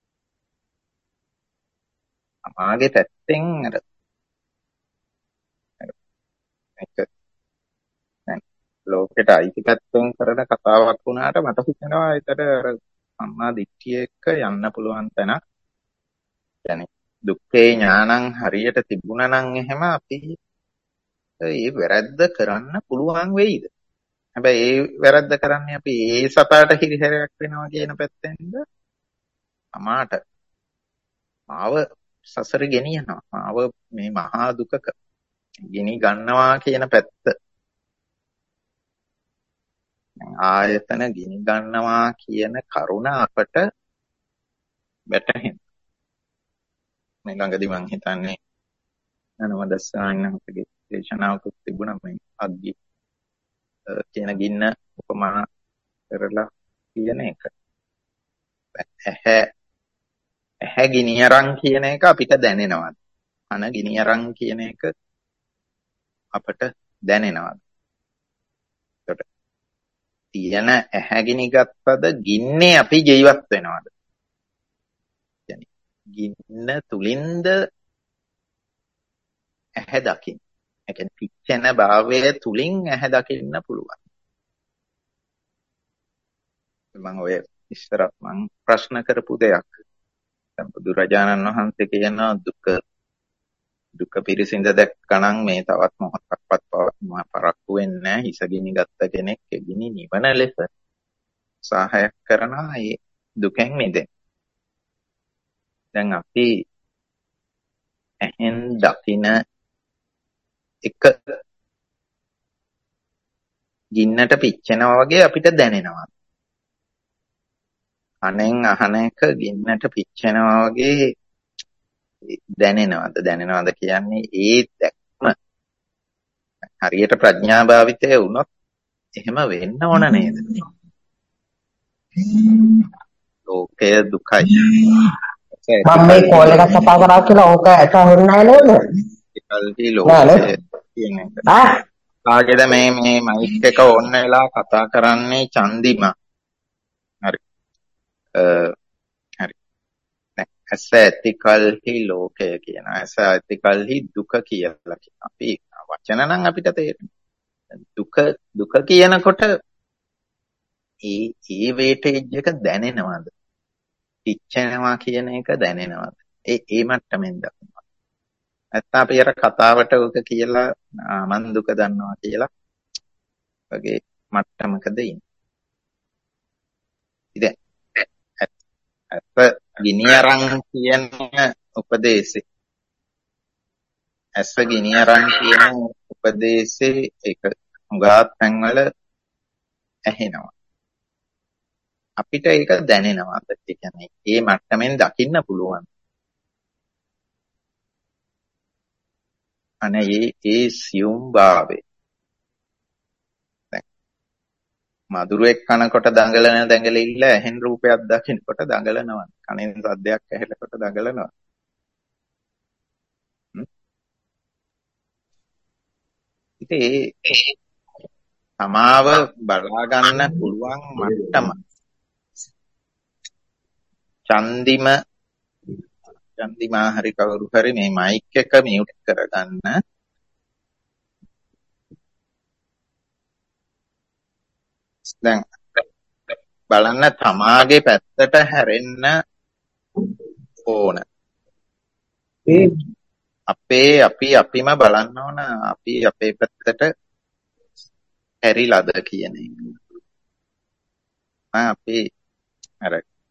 අමාගේ පැත්තෙන් අර මේක දැන් ලෝකෙට අයිති පැත්තෙන් කරන කතාවක් වුණාට මට හිතෙනවා ඒකට අර සම්මා දිට්ඨිය එක්ක යන්න පුළුවන් තැනක්. يعني දුක්ඛේ ඥානං හරියට තිබුණා නම් එහෙම අපි ඒ වැරද්ද කරන්න පුළුවන් වෙයිද? හැබැයි ඒ වැරද්ද කරන්නේ අපි ඒ සතාට හිරිහැරයක් වෙනවා කියන පැත්තෙන්ද? අමාට මාව සසර ගෙනියනවා. මාව මේ මහා දුකක ගෙනි ගන්නවා කියන පැත්ත. ආයතන ගෙනි ගන්නවා කියන කරුණ අපට වැටහෙනවා. මේ ළඟදී මං හිතන්නේ නනවදස්සායනහතගේ දේශනාවකුත් තිබුණා මේ අග්ගි කියන ගින්න උපමා කරලා කියන එක. ඇහැ ගිනි අරන් කියන එක අපිට දැනෙනවා. කන ගිනි අරන් කියන එක අපට දැනෙනවා. ඒකට තියෙන ඇහැ ගිනි ගත්තද ගින්නේ අපි ජීවත් වෙනවද? يعني ගින්න තුලින්ද ඇහැ දකින්න. ඒ කියන්නේ පිච්චෙන භාවය තුලින් ඇහැ දකින්න පුළුවන්. මම ඔය ඉස්සරත් මම ප්‍රශ්න කරපු දෙයක්. දැන් බුදුරජාණන් වහන්සේ කියන දුක පිරිසිඳ දැක්කනම් මේ තවත් මොහොතක්වත් පරක්කු වෙන්නේ නැහැ. හිස ගිනි ගත්ත කෙනෙක් ගිනි නිවන ලෙස සහායක් කරනවා ඒ දුකෙන් මිදෙන්න. දැන් අපි ඇහෙන් දකින එක ගින්නට පිච්චෙනවා වගේ අපිට දැනෙනවා. කනෙන් අහන එක ගින්නට පිච්චෙනවා වගේ දැනෙනවද කියන්නේ ඒ දැක්ම හරියට ප්‍රඥා භාවිතය වුණොත් එහෙම වෙන්න ඕන නේද? ලෝකය දුකයි.
මම මේ කෝල් එකක් කතා කරා කියලා ඕක ඇහුන්නේ නැහැ නේද?
ඒකල්ටි ලෝකය කියන එක. කාගේද මේ මයික් එක ඕන් වෙලා කතා කරන්නේ චන්දිමා. හරි. හරි. ඇස ඇතිකල්හි ලෝකය කියන. ඇස ඇතිකල්හි දුක කියලා කියන. අපි වචන නම් අපිට තේරෙනවා. දුක කියනකොට ඒ වේටේජ් එක දැනෙනවද? පිච්චෙනවා කියන එක දැනෙනවද? ඒ මට්ටමින් දක්වනවා. නැත්නම් අපි අර කතාවට උක කියලා මන් දුක දන්නවා කියලා වගේ මට්ටමකද ඉන්නේ. ඉතින් ඇස ගිනි අරන් කියන උපදේශේ ඇස ගිනි අරන් කියන උපදේශේ ඒක හුඟා තැන්වල ඇහෙනවා. අපිට ඒක දැනෙනවා. ඒ කියන්නේ ඒ මට්ටමින් දකින්න පුළුවන්. අනේ ඒ සියුම් භාවය. දැන් මధుරයක් කනකොට දඟලන දඟලිල්ල ඇහෙන් රූපයක් දකිනකොට දඟලනවා. කනෙන් සද්දයක් ඇහෙනකොට දඟලනවා. ඉතින් ඒ සමාව බලා ගන්න පුළුවන් මට්ටම චන්දිමා හරි කවුරු හරි මේ මයික් එක මියුට් කරගන්න. දැන් බලන්න තමාගේ පැත්තට හැරෙන්න ඕන. අපිම බලන්න ඕන අපි අපේ පැත්තට හැරිලාද කියන එක. අපි අර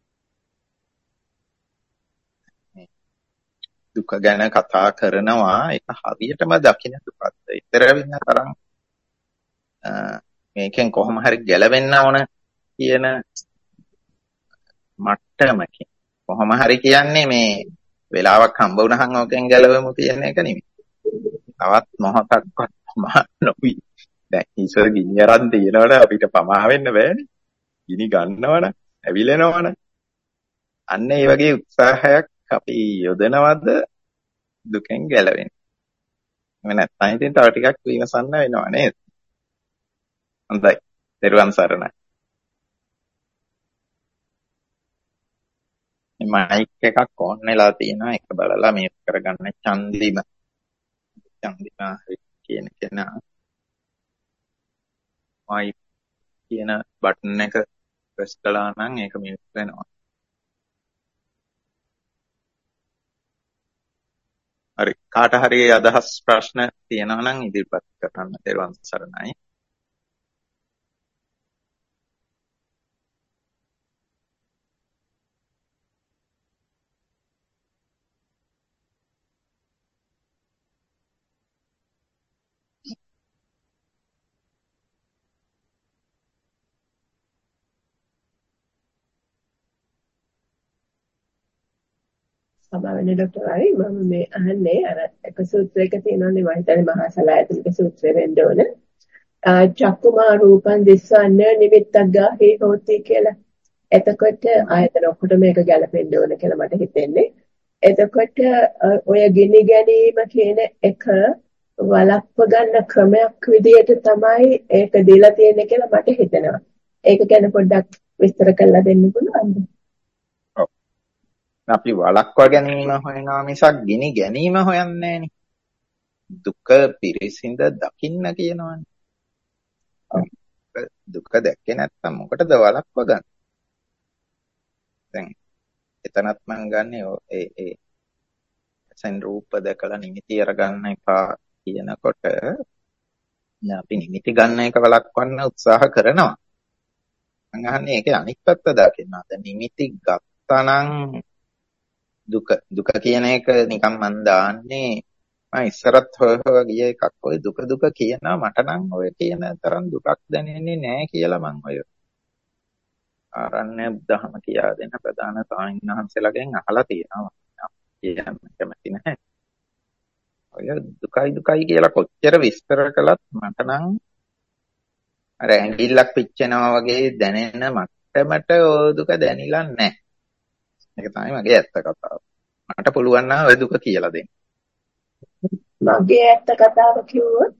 දුක ගැන කතා කරනවා ඒක හරියටම දකින්න දුකත්. ඊතර වෙන තරම් මේකෙන් කොහොම හරි ගැලවෙන්න ඕන කියන මට්ටමකින් කොහොම හරි කියන්නේ මේ වෙලාවක් හම්බ වුණහම ඕකෙන් ගැලවෙමු කියන එක නෙමෙයි. තවත් මොහොතක්වත් පමා නොවි. දැන් ඉස්සර ගිනි අරන් තියනවනේ අපිට පමා වෙන්න බෑනේ. ගිනි ගන්නවනේ, ඇවිලෙනවනේ. අන්න ඒ වගේ උත්සාහයක් අපි යොදනවද දුකෙන් ගැලවෙන්න. එහෙම නැත්නම් ඉතින් තව ටිකක් විමසන්න වෙනවා නේද? හොඳයි. දරුවන් සරණයි. මේ මයික් එකක් ඕන් වෙලා තියෙනවා. ඒක බලලා මේක කරගන්න චන්දිමා කියන කෙනා මයික් කියන බටන් එක ප්‍රෙස් කළා නම් ඒක මියුට් වෙනවා. හරි. කාට හරි අදහස් ප්‍රශ්න තියෙනවා නම් ඉදිරිපත් කරන්න. දරුවන් සරණයි.
සභාවේ ડોક્ટર ආයි මම මේ අහන්නේ අර එක සූත්‍රයක තියෙනවානේ මම හිතන්නේ මහා සලායතනික සූත්‍රය වෙන්න ඕන. චක්කුමා රූපං දිස්සන්න නිමිත්තක් ගාහේ හෝති කියලා. එතකොට ආයතන ඔක්කොට මේක ගැලපෙන්න ඕන කියලා මට හිතෙන්නේ. එතකොට ඔය ගිනි ගැනීම කියන එක වළක්ව ගන්න ක්‍රමයක් විදියට තමයි ඒක දීලා තියෙන්නේ කියලා මට හිතෙනවා. ඒක ගැන පොඩ්ඩක් විස්තර කරලා දෙන්න පුළුවන්ද?
අපි වළක්වා ගැනීම හොයනවා මිසක් ගිනි ගැනීම හොයන්නේ නැහනේ. දුක පිරිසිඳ දකින්න කියනවනේ. දුක දැක්කේ නැත්තම් මොකටද වළක්ව ගන්න? දැන් එතනත් මම ගන්නෙ ඒ සෙන් රූප දැකලා නිමිති අරගන්න එපා කියනකොට අපි නිමිති ගන්න එක වළක්වන්න උත්සාහ කරනවා. මම අහන්නේ ඒකේ අනිත් පැත්ත දකින්න. දැන් නිමිති ගත්තානම් දුක කියන එක නිකන් මන් දාන්නේ මම ඉස්සරත් හොය ගිය එකක්. ඔය දුක කියනවා මට නම් ඔය කියන තරම් දුකක් දැනෙන්නේ නැහැ කියලා මම ඔය ආරණ්‍ය බුද්ධහම කියා දෙන ප්‍රධාන ස්වාමීන් වහන්සේලාගෙන් අහලා තියෙනවා. කියන්න කැමති නැහැ. ඔය දුකයි කියලා කොච්චර විස්තර කළත් මට නම් අර ඇඟිල්ලක් පිච්චෙනවා වගේ දැනෙන මට්ටමට ඔය දුක දැනිලා නැහැ. ඒක තමයි මගේ ඇත්ත කතාව. මට පුළුවන් නම් ඔය දුක කියලා දෙන්න.
මගේ ඇත්ත කතාව කිව්වොත්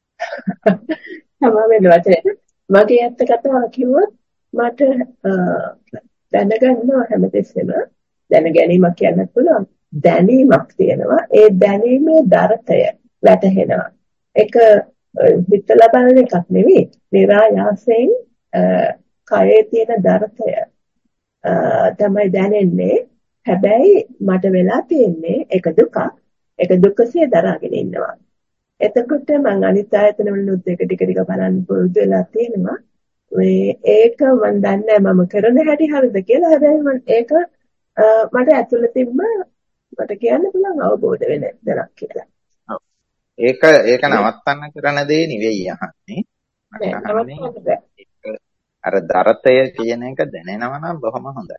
තමයි වචනේ. මගේ ඇත්ත කතාව කිව්වොත් මට දැනගන්නවා හැමතිස්සෙම දැන ගැනීමක් කියන්නත් පුළුවන්. දැනීමක් තියෙනවා. ඒ දැනීමේ දරතය වැටහෙනවා. ඒක හිතලා බලන එකක් නෙවෙයි. નિરાයාසයෙන් කයේ තියෙන දරතය තමයි දැනෙන්නේ. හැබැයි මට වෙලා තියෙන්නේ ඒක දුක. ඒක දුකසේ දරාගෙන ඉන්නවා. එතකොට මම අනිත් ආයතන වලිනුත් ඒක ටික බලන්න පුරුදු වෙලා තියෙනවා. ඒක මම දන්නේ මම කරන හැටි හරිද කියලා. හැබැයි මම ඒක මට ඇතුළතින්ම මට කියන්න පුළුවන් අවබෝධ වෙන දරක් කියලා.
ඔව්. ඒක නවත්තන්න කරන දේ නෙවෙයි අහන්නේ. අර දරතය කියන එක දැනෙනවා නම් බොහොම හොඳයි.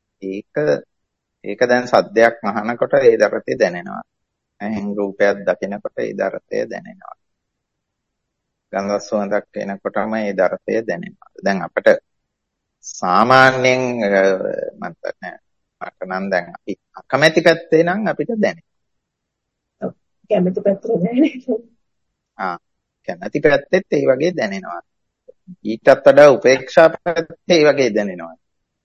ඒක දැන් සද්දයක් අහනකොට ඒ දරතය දැනෙනවා. එහෙන් රූපයක් දකිනකොට ඒ දරතය දැනෙනවා. ගන්ධ සුවඳක් එනකොටම ඒ දරතය දැනෙනවා. දැන් අපිට සාමාන්‍යයෙන් මට නම් දැන් අපි අකමැති පැත්තේ නම් අපිට දැනෙනවා.
කැමති පැත්තේ නැහැ.
කැමති පැත්තෙත් ඒ වගේ දැනෙනවා. ඊටත් වඩා උපේක්ෂා පැත්තේ ඒ වගේ දැනෙනවා.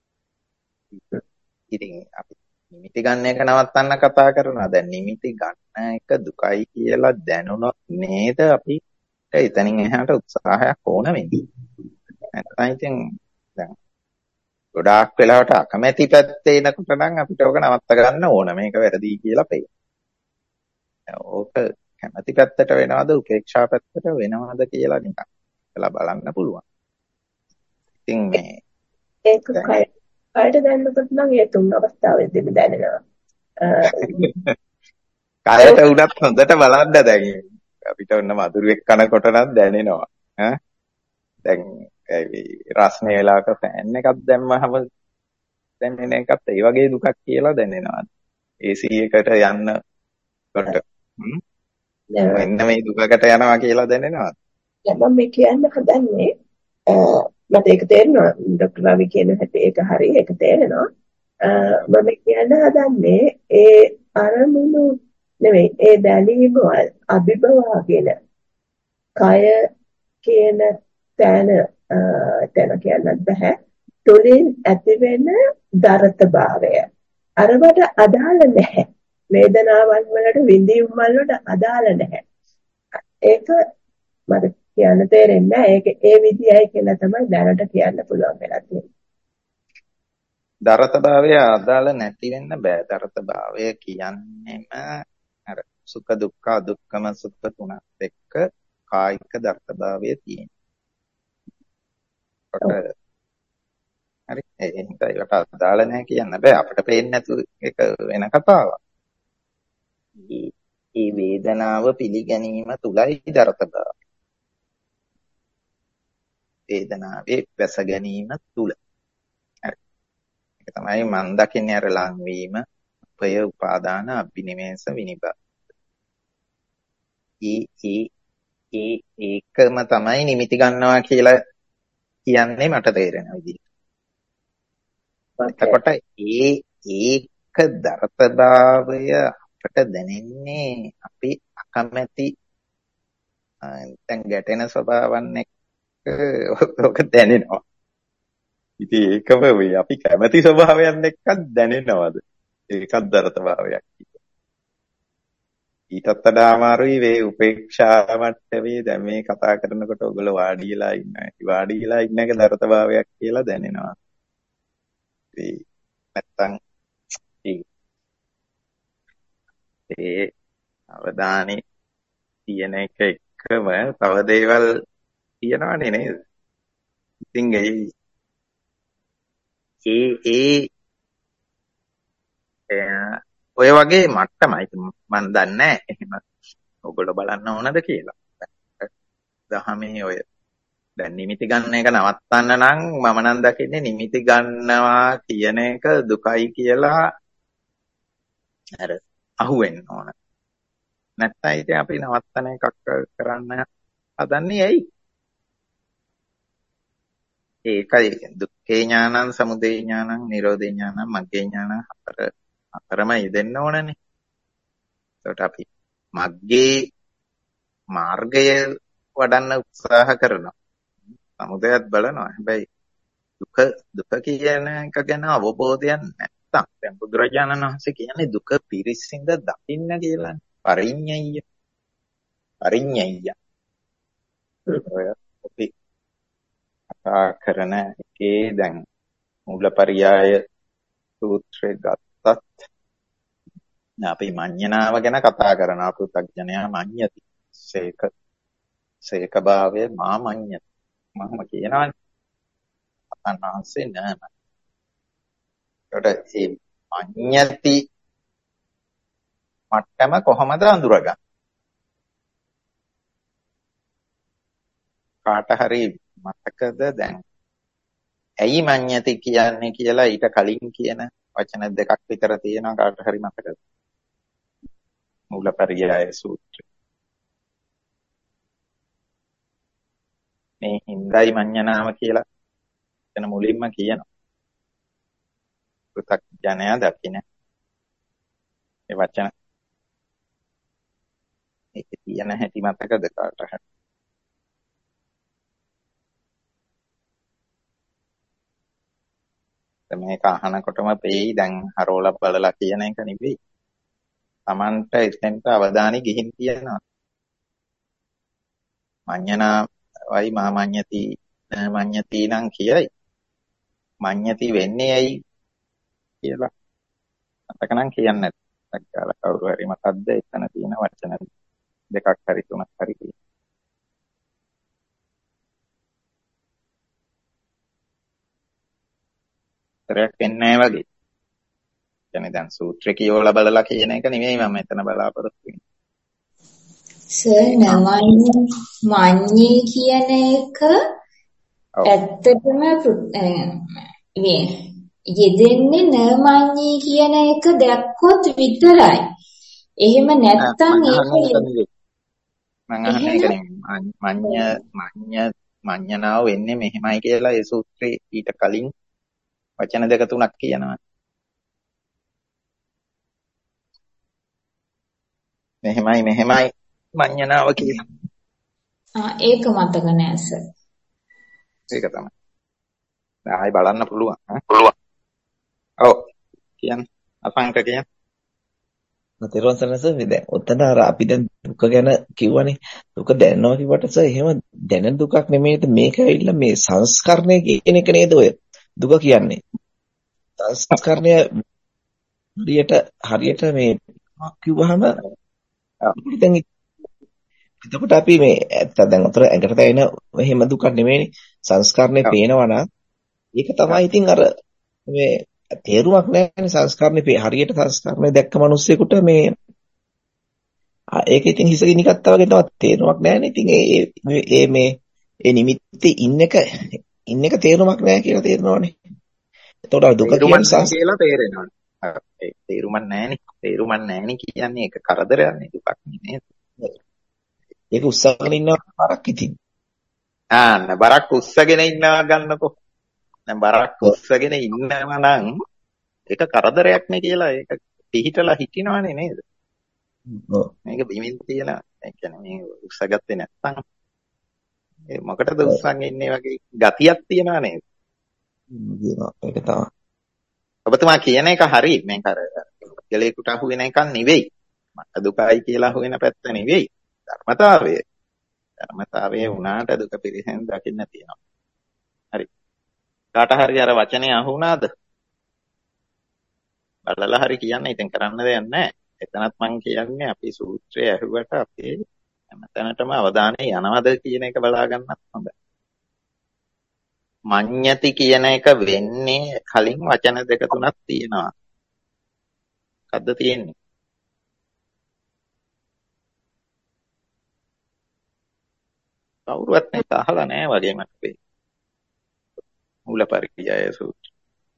ඉතින් අපි නිමිති ගන්න එක නවත්තන්න කතා කරනවා. දැන් නිමිති ගන්න එක දුකයි කියලා දැනුණොත් නේද අපි එතනින් එහාට උත්සාහයක් ඕන වෙන්නේ. නැත්නම් ඉතින් දැන් ගොඩාක් වෙලාවට අකමැති පැත්තේ එනකොට නම් අපිට ඕක නවත්ත ගන්න ඕන. මේක වැරදි කියලා පේනවා. ඕක කැමැති පැත්තට වෙනවද උපේක්ෂා පැත්තට වෙනවද කියලා නිකන් කියලා බලන්න පුළුවන්. ඉතින් මේ
ඒක කයට දැනනකොට නම් ඒ තුන් අවස්ථාවෙදිම දැනෙනවා.
කයට උනත් හොඳට බලන්න දැන් අපිට ඔන්න මధుරයක් කනකොට නම් දැනෙනවා. දැන් රස්නේ වෙලාවක ෆෑන් එකක් දැම්මහම දැනෙන එකත් ඒ වගේ දුකක් කියලා දැනෙනවා. AC එකට යන්නකොට මෙන්න මේ දුකකට යනවා කියලා දැනෙනවා.
මම මේ කියන්න හදන්නේ මට ඒක තේරෙනවා ડોક્ટર රවි කියන හැටි ඒක හරි ඒක තේරෙනවා. මම කියන්න හදන්නේ ඒ අරමුණු නෙවෙයි ඒ දැනීම අභිභවාගෙන කය කියන තැන කියන්නත් බෑ. තුලින් ඇතිවෙන දරතභාවය අරවට අදාළ නැහැ. වේදනාවන් වලට විඳීම් වලට අදාළ නැහැ. ඒක මට කියන්න තේරෙන්නේ නැහැ. ඒක ඒ විදියයි කියලා තමයි දැනට කියන්න පුළුවන් වෙලා තියෙන්නේ.
දරතභාවය අදාළ නැති වෙන්න බෑ. දරතභාවය කියන්නේම අර සුඛ දුක්ඛ දුක්ඛම සුඛ තුනත් එක්ක කායික දරතභාවය තියෙනවා. හරි එහෙනම් ඒකට අදාළ නැහැ කියන්න බෑ. අපිට පේන්නේ නැතු එක වෙන කතාවක්. මේ වේදනාව පිළිගැනීම තුලයි දරතභාවය. වේදනාවේ වැස ගැනීම තුල. හරි. ඒක තමයි මන් දකින්නේ අර ලංවීම, උපය, උපාදාන, අභිනිවේෂ, විනිබා. ඒකම තමයි නිමිති ගන්නවා කියලා කියන්නේ මට තේරෙන විදිහට. එතකොට ඒක දරතභාවය අපට දැනෙන්නේ අපි අකමැති දැන් ගැටෙන ස්වභාවයන් එක්ක ඔක දැනෙනවා. ඉතින් ඒකම වෙයි අපි කැමැති ස්වභාවයන් එක්ක දැනෙනවද? ඒකත් දරතභාවයක්. ඊටත් වඩා අමාරුයි වේ උපේක්ෂා මට්ටමේ දැන් මේ කතා කරනකොට ඔයගොල්ලෝ වාඩිලා ඉන්නවා. වාඩිලා ඉන්න එක දරතභාවයක් කියලා දැනෙනවා. නැත්තම් ඒ අවධානය තියෙන එක එක්කම තව දේවල් තියෙනවනේ නේද? ඉතින් ඔය වගේ මට්ටමයි මම දන්නේ එහෙම ඔයගොල්ලෝ බලන්න ඕනද කියලා. දහමේ ඔය දැන් නිමිති ගන්න එක නවත්තන්න නම් මම නම් දකින්නේ නිමිති ගන්නවා කියන එක දුකයි කියලා අර අහුවෙන්න ඕන. නැත්නම් ඉතින් අපි නවත්තන එකක් කරන්න හදන්නේ ඇයි? ඒකයි දුක්ඛේ ඥානං, සමුදය ඥානං, නිරෝධේ ඥානං, මග්ගේ ඥානං හතරම යෙදෙන්න ඕනනේ. ඒකට අපි මග්ගේ මාර්ගය වඩන්න උත්සාහ කරනවා. සමුදයත් බලනවා. හැබැයි දුක කියන එක ගැන අවබෝධයක් නැත්තම් දැන් බුදුරජාණන් වහන්සේ කියන්නේ දුක පිරිසිඳ දකින්න කියලා. පරිඤ්ඤය. අපි කතා කරන එකේ දැන් මූලපරියාය සූත්‍රය ගත්තත් අපි මඤ්ඤණාව ගැන කතා කරනවා. පෘථග්ජනයා මඤ්ඤති. සේක භාවය මා මඤ්ඤති. මම කියනවානේ අනහන්සේ නෑම. ඒකට මේ මඤ්ඤති මට්ටම කොහොමද අඳුරගන්නේ? කාට හරි මතකද දැන් ඇයි මඤ්ඤති කියන්නේ කියලා ඊට කලින් කියන වචන දෙකක් විතර තියෙනවා කාට හරි මතකද? මූලපරියාය සූත්‍රය. මේ හිඳයි මඤ්ඤණාම කියලා එතන මුලින්ම කියනවා. පෘථග්ජනයා දකින්න. ඒ වචන ඒකේ තියෙන හැටි මතකද කාට හරි? මේක අහනකොටම පෙයි දැන් හරෝලා බලලා කියන එක නෙවෙයි. Tamanට එතෙන්ට අවධානය ගිහින් තියෙනවා. මඤ්ඤණා වයි මා මඤ්ඤති මඤ්ඤති නම් කියයි. මඤ්ඤති වෙන්නේ ඇයි කියලා මතක නම් කියන්නේ නැත්නම් සක්කාල කවුරු හරි මොකද්ද එතන තියෙන වචන දෙකක් හරි තුනක් හරි තියෙනවා. තරයක් වෙන්නේ නැහැ වගේ. කියන්නේ දැන් සූත්‍රය කියවලා බලලා කියන එක නෙමෙයි මම මෙතන බලාපොරොත්තු වෙන්නේ.
සර් මඤ්ඤේ කියන එක ඇත්තටම මේ යෙදෙන්නේ නමඤ්ඤේ කියන එක දැක්කොත් විතරයි. එහෙම නැත්නම්
ඒක මඤ්ඤණාව වෙන්නේ මෙහෙමයි කියලා ඒ සූත්‍රයේ ඊට කලින් වචන දෙක තුනක් කියනවා. මෙහෙමයි මඤ්ඤණාව කියලා.
ඒක මතක නෑ සර්.
ඒක තමයි. ආයෙ බලන්න පුළුවන්. ඔව්. කියන්න. අසංක කියන්න.
තේරුවන් සරණස දැන් ඔතන අර අපි දැන් දුක ගැන කිව්වනේ. දුක දැනනවා කිව්වට සර් එහෙම දැනෙන දුකක් නෙමෙයිද මේක ඇවිල්ලා මේ සංස්කරණය කියන එක නේද ඔය දුක කියන්නේ. සංස්කරණය හරියට මේ කිව්වහම දැන් එතකොට අපි මේ ඇත්ත දැන් උතර ඇඟට දැනෙන එහෙම දුකක් නෙමෙයිනේ සංස්කරණය පේනවා නම් ඒක තමයි ඉතින් අර මේ තේරුමක් නැහැනේ සංස්කරණේ හරියට සංස්කරණේ දැක්ක මිනිස්සෙකුට මේ ඒක ඉතින් හිස ගිනිගත්තා වගේ තමයි තේරුමක් නැහැනේ ඉතින් ඒ නිමිත්තේ ඉන්න එක තේරුමක් නැහැ කියලා තේරෙනවානේ එතකොට දුක කියන්නේ
කියලා තේරෙනවා ඒ තේරුමක් නැහැනේ කියන්නේ ඒක කරදරයක්නේ දුකක් නෙමෙයි
ඒක උස්සගෙන ඉන්නවා බරක් ඉතින්
බරක් උස්සගෙන ඉන්නවා ගන්නකො දැන් බරක් උස්සගෙන ඉන්නවා නම් ඒක කරදරයක් නේ කියලා ඒක පිහිටලා හිටිනවනේ නේද මේක බිමින් තියලා ඒ කියන්නේ මේ උස්සගත්තේ නැත්තම් ඒ මොකටද උස්සන් ඉන්නේ වගේ ගතියක් තියනවා නේද
ඒක තමයි
ඔබතුමා කියන එක හරි මේක අර ගලේකට අහු වෙන එකක් නෙවෙයි මට දුකයි කියලා අහු වෙන පැත්ත නෙවෙයි ධර්මතාවයේ වුණාට දුක පිළිසෙන් දකින්න තියෙනවා හරි කාට හරි අර වචනේ අහුණාද බලලා හරි කියන්න ඉතින් කරන්න දෙයක් නැහැ එතනත් මම කියන්නේ අපි සූත්‍රය ඇහුවට අපේ හැමතැනටම අවධානය යනවද කියන එක බලා ගන්නත් හොඳයි මඤ්ඤති කියන එක වෙන්නේ කලින් වචන දෙක තුනක් තියෙනවා මොකද්ද තියෙන්නේ කවුරුවත් මේක අහලා නැහැ වගේ මට පේනවා මූලපරියාය සූත්‍රය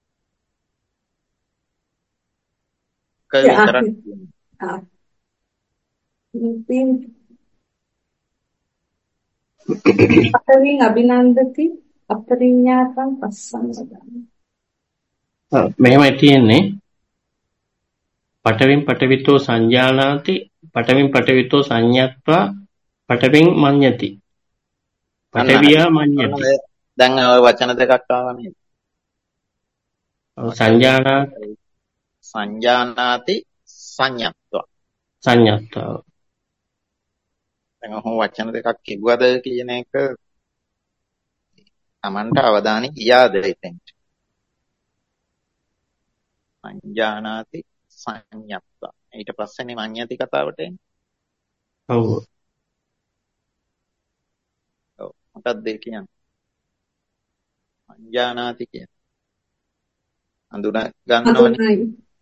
පඨවින් අභිනන්දති අපරිඤ්ඤාතං පස්සං වදාමි.
මෙහෙමයි තියෙන්නේ. පඨවින් පඨවිතෝ සංජානාති පඨවින් පඨවිතෝ සංඤත්වා පඨවින් මඤ්ඤති. පඨවියා මඤ්ඤති.
දැන් ඔය වචන දෙකක් ආවා නේද? සංජානාති සංඤත්වා.
සංඤත්වා.
දැන් ඔහොම වචන දෙකක් කිව්වද කියන එක Tamanට අවධානය ගියාද එතෙන්ට? සංජානාති සංඤත්වා. ඊට පස්සේනේ මඤ්ඤති කතාවට එන්නේ.
ඔව්.
ඔව්. මොකක්ද ඒ කියන්නේ? සංජානාති කියන්නේ. හඳුනා ගන්නවනේ.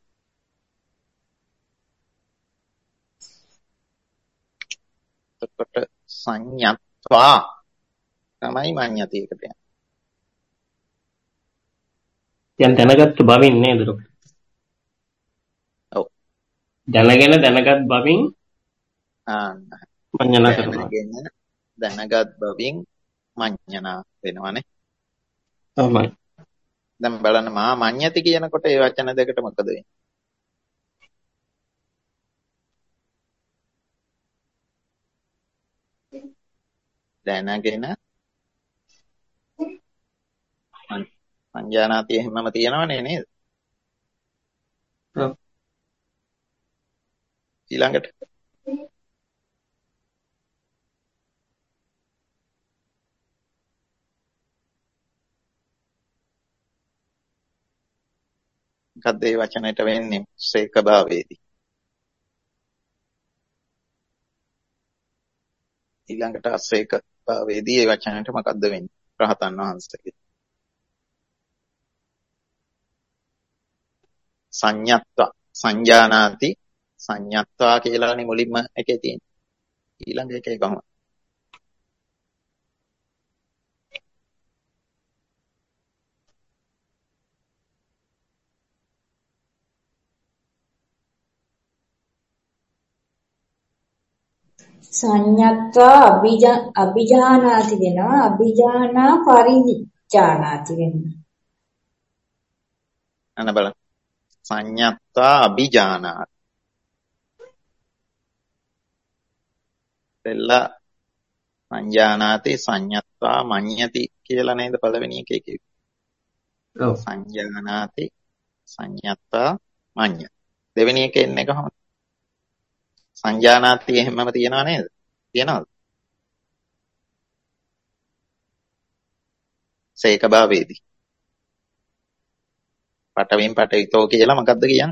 එතකොට සංඤත්වා තමයි මඤ්ඤති එකට යන්නේ.
දැන් දැනගත්ත බවින් නේද?
ඔව්.
දැනගත් බවින් මඤ්ඤණා කරනවා.
දැනගත් බවින් මඤ්ඤණා වෙනවනේ.
තමයි.
දැන් බලන්න මා මඤ්ඤති කියනකොට ඒ වචන දෙකට මොකද වෙන්නේ? දැනගෙන සංජානාති එහෙමම තියෙනවනේ නේද?
ඔව්.
ඊළඟට මොකද්ද ඒ වචනයට වෙන්නේ සේක භාවයේදී? ඊළඟට අසේක භාවයේදී ඒ වචනයට මොකද්ද වෙන්නේ? රහතන් වහන්සේගේ සංඤත්වා සංජානාති සංඤත්වා කියලානේ මුලින්ම එකේ තියෙන්නේ. ඊළඟ එකේ කොහොමද?
සංඤත්වා අභිජානාති වෙනවා. අභිජානා පරිජානාති වෙනවා.
අන්න බලන්න. සංඤත්වා අභිජානාති. දෙල්ලා සංජානාති සංඤත්වා මඤ්ඤති කියලා නේද පළවෙනි එකේ කිව්වේ.
ඔව්.
සංජානාති සංඤත්වා මඤ්ඤති. දෙවෙනි එකේ එන්නේ කොහොමද? සංජානාති එහෙමම තියනවා නේද? තියනවද? සේක භාවයේදී. පටවින් පටවිතෝ කියලා මොකද්ද කියන්නේ?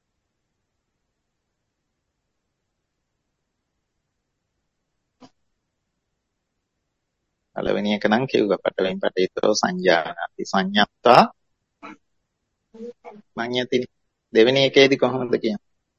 පළවෙනි එක නම් කිව්වා පටවින් පටවිතෝ සංජානාති සංඤත්තා මඤ්ඤති. දෙවෙනි එකේදී කොහොමද කියන්නේ?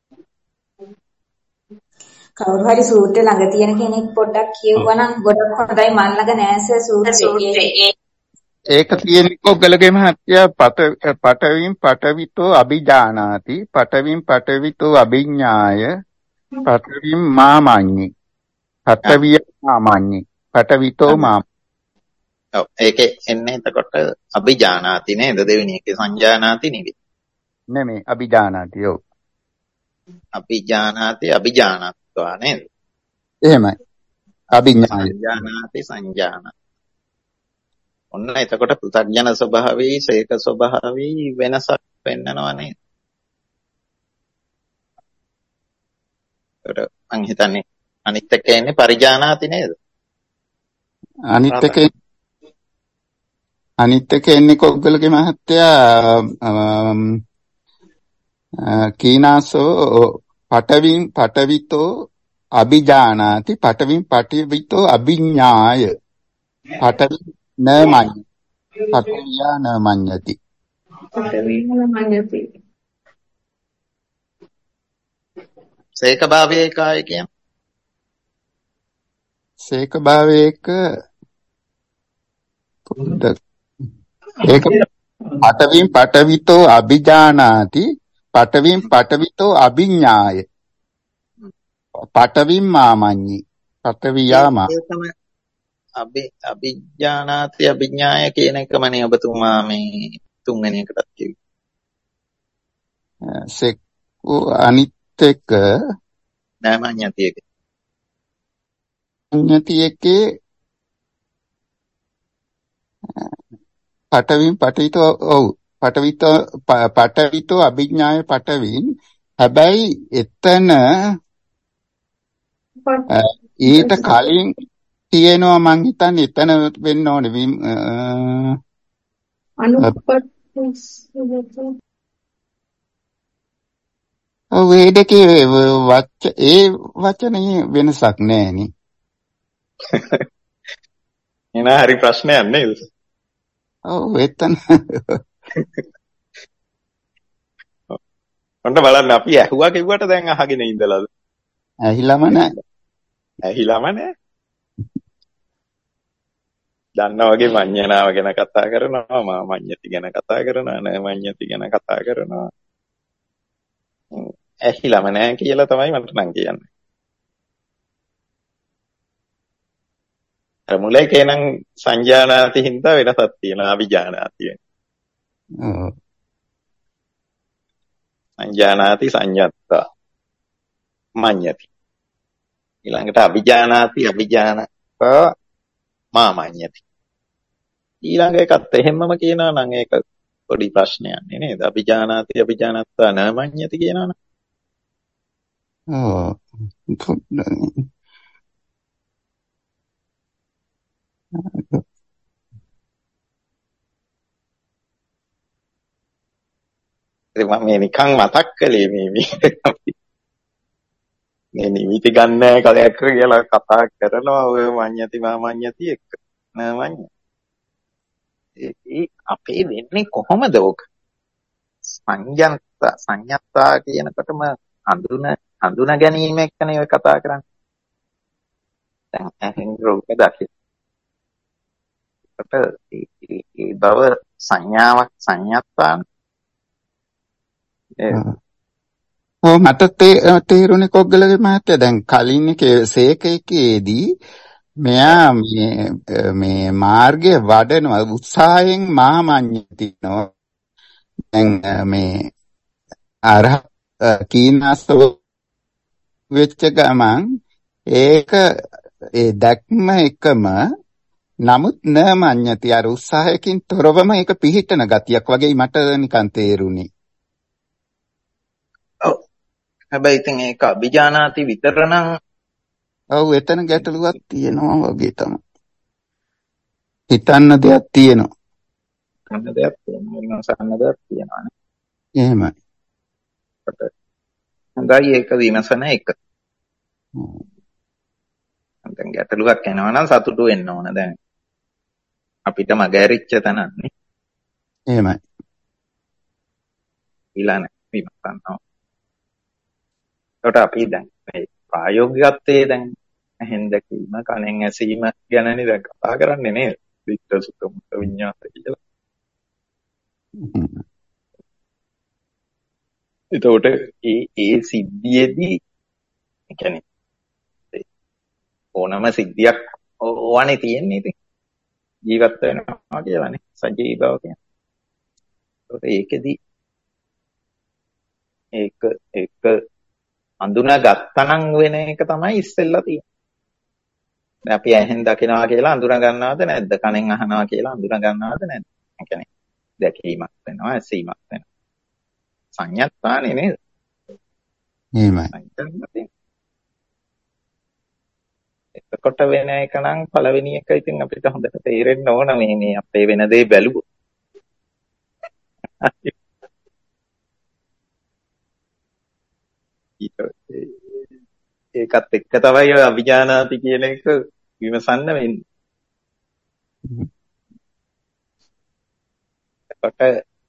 කවුරු හරි සූත්‍රය ළඟ තියෙන කෙනෙක් පොඩ්ඩක් කියවුවා නම් ගොඩක් හොඳයි. මන් ළඟ නෑසර් සූත්‍රය.
ඒක තියෙන්නේ කොග්ගලගේ මහත්තයා පටවින් පටවිතෝ අභිජානාති පටවින් පටවිතෝ අභිඥාය පටවින් මාමඤ්ඤි පටවිය මාමඤ්ඤි පටවිතෝ මාම.
ඔව් ඒකේ එන්නේ එතකොට අභිජානාති නේද? දෙවෙනි එකේ සංජානාති
නෙමෙයි අභිජානාති. ඔව්
අභිජානාති අභිජානත්වා නේද?
එහෙමයි. අභිඥාය
සංජානාති සංජානාති. ඔන්න එතකොට පෘථග්ජන ස්වභාවයේ සේක ස්වභාවයේ වෙනසක් වෙන්නනවා නේද? ඒකට මං හිතන්නේ අනිත් එක එන්නේ පරිජානාති නේද?
අනිත් එක එන්නේ කොග්ගලගේ මහත්තයා කීනාසෝ පටවින් පටවිතෝ අභිජානාති පටවින් පටවිතෝ අභිඥාය පටවින් නමඤ්ඤ පටවියා නමඤ්ඤති.
සේක භාවයේ කාය කියන්නේ
සේක භාවයක ඒක පටවින් පටවිතෝ අභිජානාති පටවින් පටවිතෝ අභිඥාය පටවින් මාමඤ්ඤි පටවියා මා.
අභිජානාති අභිඥාය කියන එකමනේ ඔබතුමා මේ තුන්වෙනි එකටත් කිව්වේ.
සෙක්කෝ අනිත් එක
නෑ මඤ්ඤති එක.
මඤ්ඤති එකේ පටවින් පටවිතෝ ඔව් පටවිතෝ අභිඥාය පටවින්. හැබැයි එතන ඊට කලින් තියෙනවා මං හිතන්නේ එතන වෙන්න ඕනේ ඔව් ඒ දෙකේ ඒ වචනේ වෙනසක් නෑනේ.
එන හරි ප්‍රශ්නයක් නේද?
ඔව් එතන
ඔන්න බලන්න අපි ඇහුවා කිව්වට දැන් අහගෙන ඉඳලාද?
ඇහිලාම නෑ.
ඇහිලාම නෑ. දන්නා වගේ මඤ්ඤණාව ගැන කතා කරනවා, මා මඤ්ඤති ගැන කතා කරනවා, න මඤ්ඤති ගැන කතා කරනවා. ඇහිලම නැහැ කියලා තමයි මට නම් කියන්නේ. අර මුලයි කියනනම් සංජානාති හින්දා වෙනසක් තියෙනවා අවිජානාති. සංජානාති සංයත්තා මඤ්ඤති. ඊළඟට අවිජානාති අවිජානකා මා මඤ්ඤති. ඊළඟ එකත් එහෙමම කියනවා නම් ඒක පොඩි ප්‍රශ්නයක් නේද? අවිජානාති අවිජානත්තා න මඤ්ඤති කියනවනේ. මම මේ නිකන් මතක් කළේ මේ නිමිති ගන්න කලයක් කියලා කතා කරනවා ඔය මඤ්ඤති මා මඤ්ඤති එක්ක න මඤ්ඤති. ඒ අපේ වෙන්නේ කොහොමද ඕක? සංයත්තා කියනකොටම හඳුන ගැනීම එක්කනේ ඔය කතා කරන්නේ. දැන් ඇහෙන් රූප දකින්න. ඒ බව සංඥාවක් සංයත්තාන.
මට තේරුණේ කොග්ගලගේ මහත්තයා දැන් කලින් එකේ සේකේකේදී මෙයා මේ මාර්ගය වඩනවා උත්සාහයෙන් මහාමඤ්ඤතිනෝ. දැන් මේ අරහ කීනාසව වෙච්ච ගමන් ඒක ඒ දැක්ම එකම නමුත් න මඤ්ඤති අර උත්සාහයකින් තොරවම ඒක පිහිටන ගතියක් වගේ මට නිකන් තේරුණේ.
ඔව්. හැබැයි ඉතින් ඒක අභිජානාති විතර නම්
ඔව් එතන ගැටලුවක් තියෙනවා වගේ තමයි. හිතන්න දෙයක් තියෙනවා.
හිතන්න දෙයක් තියෙනවා. විමසන්න දෙයක් තියෙනවා නේ.
එහෙමයි.
හොඳයි ඒක විමසන එක. දැන් ගැටලුවක් එනවා නම් සතුටු වෙන්න ඕන දැන්. අපිට මගහැරිච්ච තැනක් නේ.
එහෙමයි.
ඊළඟ විමසනවා. ඒකට අපි දැන් මේ ප්‍රායෝගිකත්වයේ දැන් ඇහෙන් දැකීම, කනෙන් ඇසීම ගැනනේ දැන් කතා කරන්නේ නේද? විත්ත සුඛ මුක්ත විඤ්ඤාත කියලා. ඒතකොට ඒ සිද්ධියේදී කියන්නේ ඕනම සිද්ධියක් ඕවනේ තියෙන්නේ ඉතින් ජීවත් වෙනවා කියලානේ සජීවී බව කියන්නේ. ඒකෙදි ඒක අඳුනා ගත්තනම් වෙන එක තමයි ඉස්සෙල්ලා තියෙන්නේ. දැන් අපි ඇහෙන් දකිනවා කියලා අඳුනා ගන්නවද නැද්ද? කනෙන් අහනවා කියලා අඳුනා ගන්නවද නැද්ද? ඒ කියන්නේ දැකීමක් වෙනවා, ඇසීමක් වෙනවා. සංයත්තානේ නේද?
එහෙමයි.
එතකොට වෙන එක නම් පළවෙනි එක ඉතින් අපිට හොඳට තේරෙන්න ඕන මේ අපේ වෙන දේ බැලුවොත්. ඒකත් එක්ක තමයි ඔය අවිජානාති කියන එක විමසන්න වෙන්නේ. එතකොට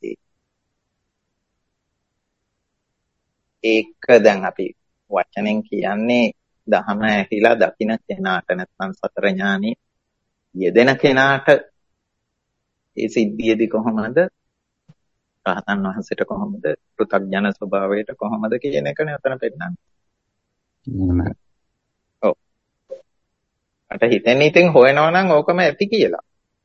ඒක දැන් අපි වචනෙන් කියන්නේ දහම ඇහිලා දකින්න කෙනාට නැත්නම් සතර ඥානෙ යෙදෙන කෙනාට ඒ සිද්ධියේදී කොහොමද රහතන් වහන්සේට කොහොමද පෘථග්ජන ස්වභාවයට කොහොමද කියන එකනේ අතන පෙන්නන්නේ. ඔව්. අට හිතෙන්නේ ඉතින් හොයනවා නම් ඕකම ඇති කියලා.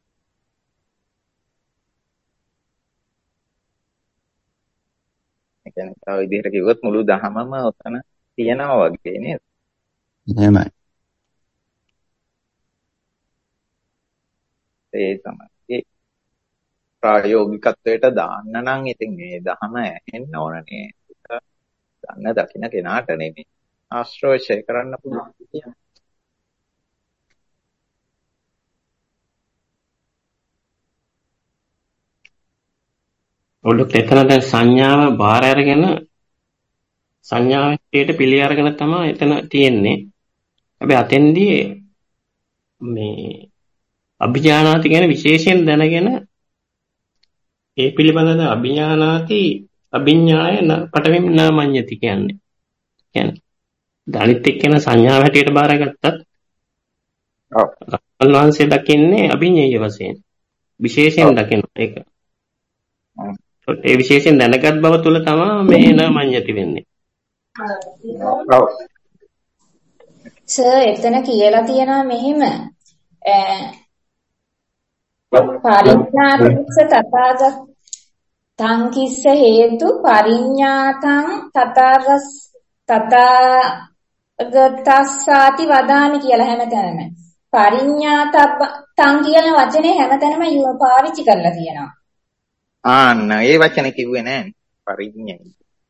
ඒ කියන්නේ තව විදිහට කිව්වොත් මුළු දහමම ඔතන තියෙනවා වගේ නේද?
එහෙමයි.
ඒ තමයි. ප්‍රායෝගිකත්වයට දාන්න නම් ඉතින් මේ දහම ඇහෙන්න ඕනනේ. දන්න දකින්න කෙනාට නෙමෙයි. ආශ්‍රෝෂය කරන්න පුළුවන් කියන්නේ.
ඔළුත් එතන දැන් සංඥාව බාර අරගෙන සංඥාවට පිළි අරගෙන තමයි එතන තියෙන්නේ. හැබැයි අතෙන්දී මේ අභිඥානාති කියන විශේෂයෙන් දැනගෙන ඒ පිළිබඳව අභිඥානාති අභිඥාය පටවිම් නාමඤ්ඤති කියන්නේ. කියන්නේ අනිත් එක්කෙනා සංඥාව හැටියට බාරගත්තත් උන්වහන්සේ දකින්නේ අභිඤ්ඤය වශයෙන්. විශේෂයෙන් දකින එක. ඒ විශේෂයෙන් දැනගත් බව තුළ තමයි මේ නමඤ්ඤති වෙන්නේ.
ඔව්.
සර් එතන කියලා තියෙනවා මෙහෙම පරිඥාතිස්ස තථාගතං කිස්ස හේතු පරිඥාතං තථාගතස්සාති වදාමි කියලා හැමතැනම පරිඥාතං කියන වචනේ හැමතැනම පාවිච්චි කරලා තියෙනවා.
ආන්න ඒ වචනේ කිව්වේ නෑනේ පරිඥයි.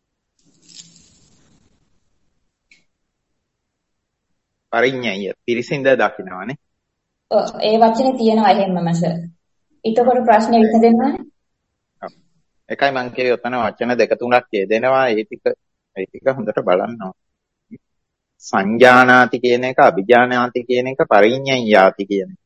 පරිඥය පිරිසිඳ දකින්නවානේ.
ඔව් ඒ වචනේ තියෙනවා එහෙමම සර්. ඊටකොට ප්‍රශ්නේ විසඳෙනවනේ.
ඔව්. එකයි මං කියවේ ඔතන වචන දෙක තුනක් යෙදෙනවා. ඒ ටික හොඳට බලන්න ඕන. සංජානාති කියන එක අභිජානාති කියන එක පරිඥයාති කියන එක.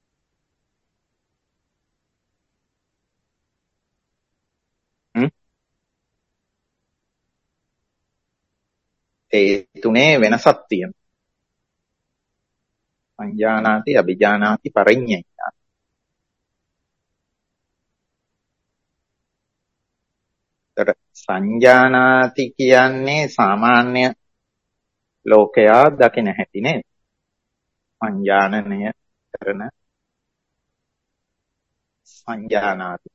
ඒ තුනේ වෙනසක් තියෙනවා. සංජානාති අභිජානාති පරිඥයාති. සංජානාති කියන්නේ සාමාන්‍ය ලෝකයා දකින හැටි නේද? සංජානනය කරන සංජානාති.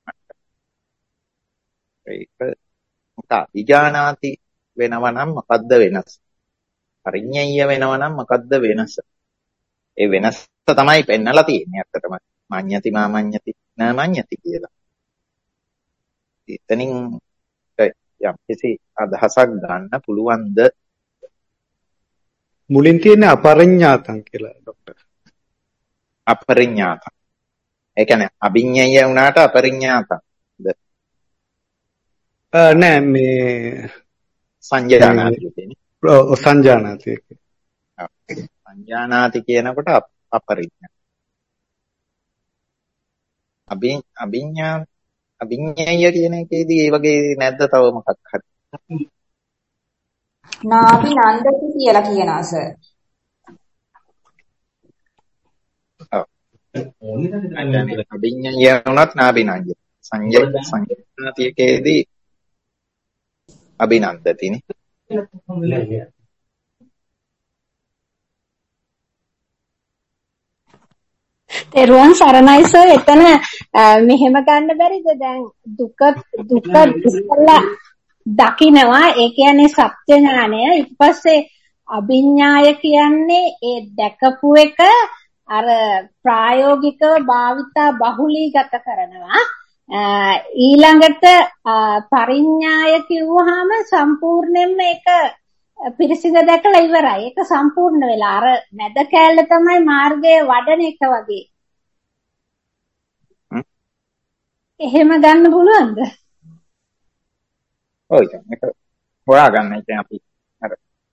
ඒක අභිජානාති වෙනවා නම් මොකද්ද වෙනස? පරිඥය වෙනවා නම් මොකද්ද වෙනස? ඒ වෙනස තමයි පෙන්නලා තියෙන්නේ අත්තටම. මඤ්ඤති මාමඤ්ඤති නමඤ්ඤති කියලා. එතනින් යම් කිසි අදහසක් ගන්න පුළුවන්ද?
මුලින් තියෙන අපරිඥාතං කියලා ડોක්ටර්.
අපරිඥාතං. ඒ කියන්නේ අභිඥය වුණාට අපරිඥාතං.
නෑ මේ
සංජානාති කියන්නේ.
සංජානාති.
සංජානාති කියනකොට අපරිඥා. අභිඥය කියන එකේදී ඒ වගේ නැද්ද තව මොකක් හරි?
නාභි නන්දති කියලා කියනවා සර්.
ඔව්. අභිඥය වුණත් නාභි නන්දති. සංජානාති එකේදී අභිනන්දතිනේ.
තෙරුවන් සරණයි සර්. එතන මෙහෙම ගන්න බැරිද? දැන් දුක ඉස්සලා දකින්නවා. ඒ කියන්නේ සත්‍ය ඥානය. ඊට පස්සේ අභිඥාය කියන්නේ ඒ දැකපු එක අර ප්‍රායෝගිකව භාවිතා බහුලීගත කරනවා. ඊළඟට පරිඥාය කිව්වහම සම්පූර්ණයෙන්ම ඒක පිරිසිදු දැකලා ඉවරයි. ඒක සම්පූර්ණ වෙලා අර මැද කැලේ තමයි මාර්ගයේ වඩන එක වගේ. එහෙම ගන්න පුළුවන්ද?
ඔය ඒක හොයාගන්න. ඉතින් අපි අර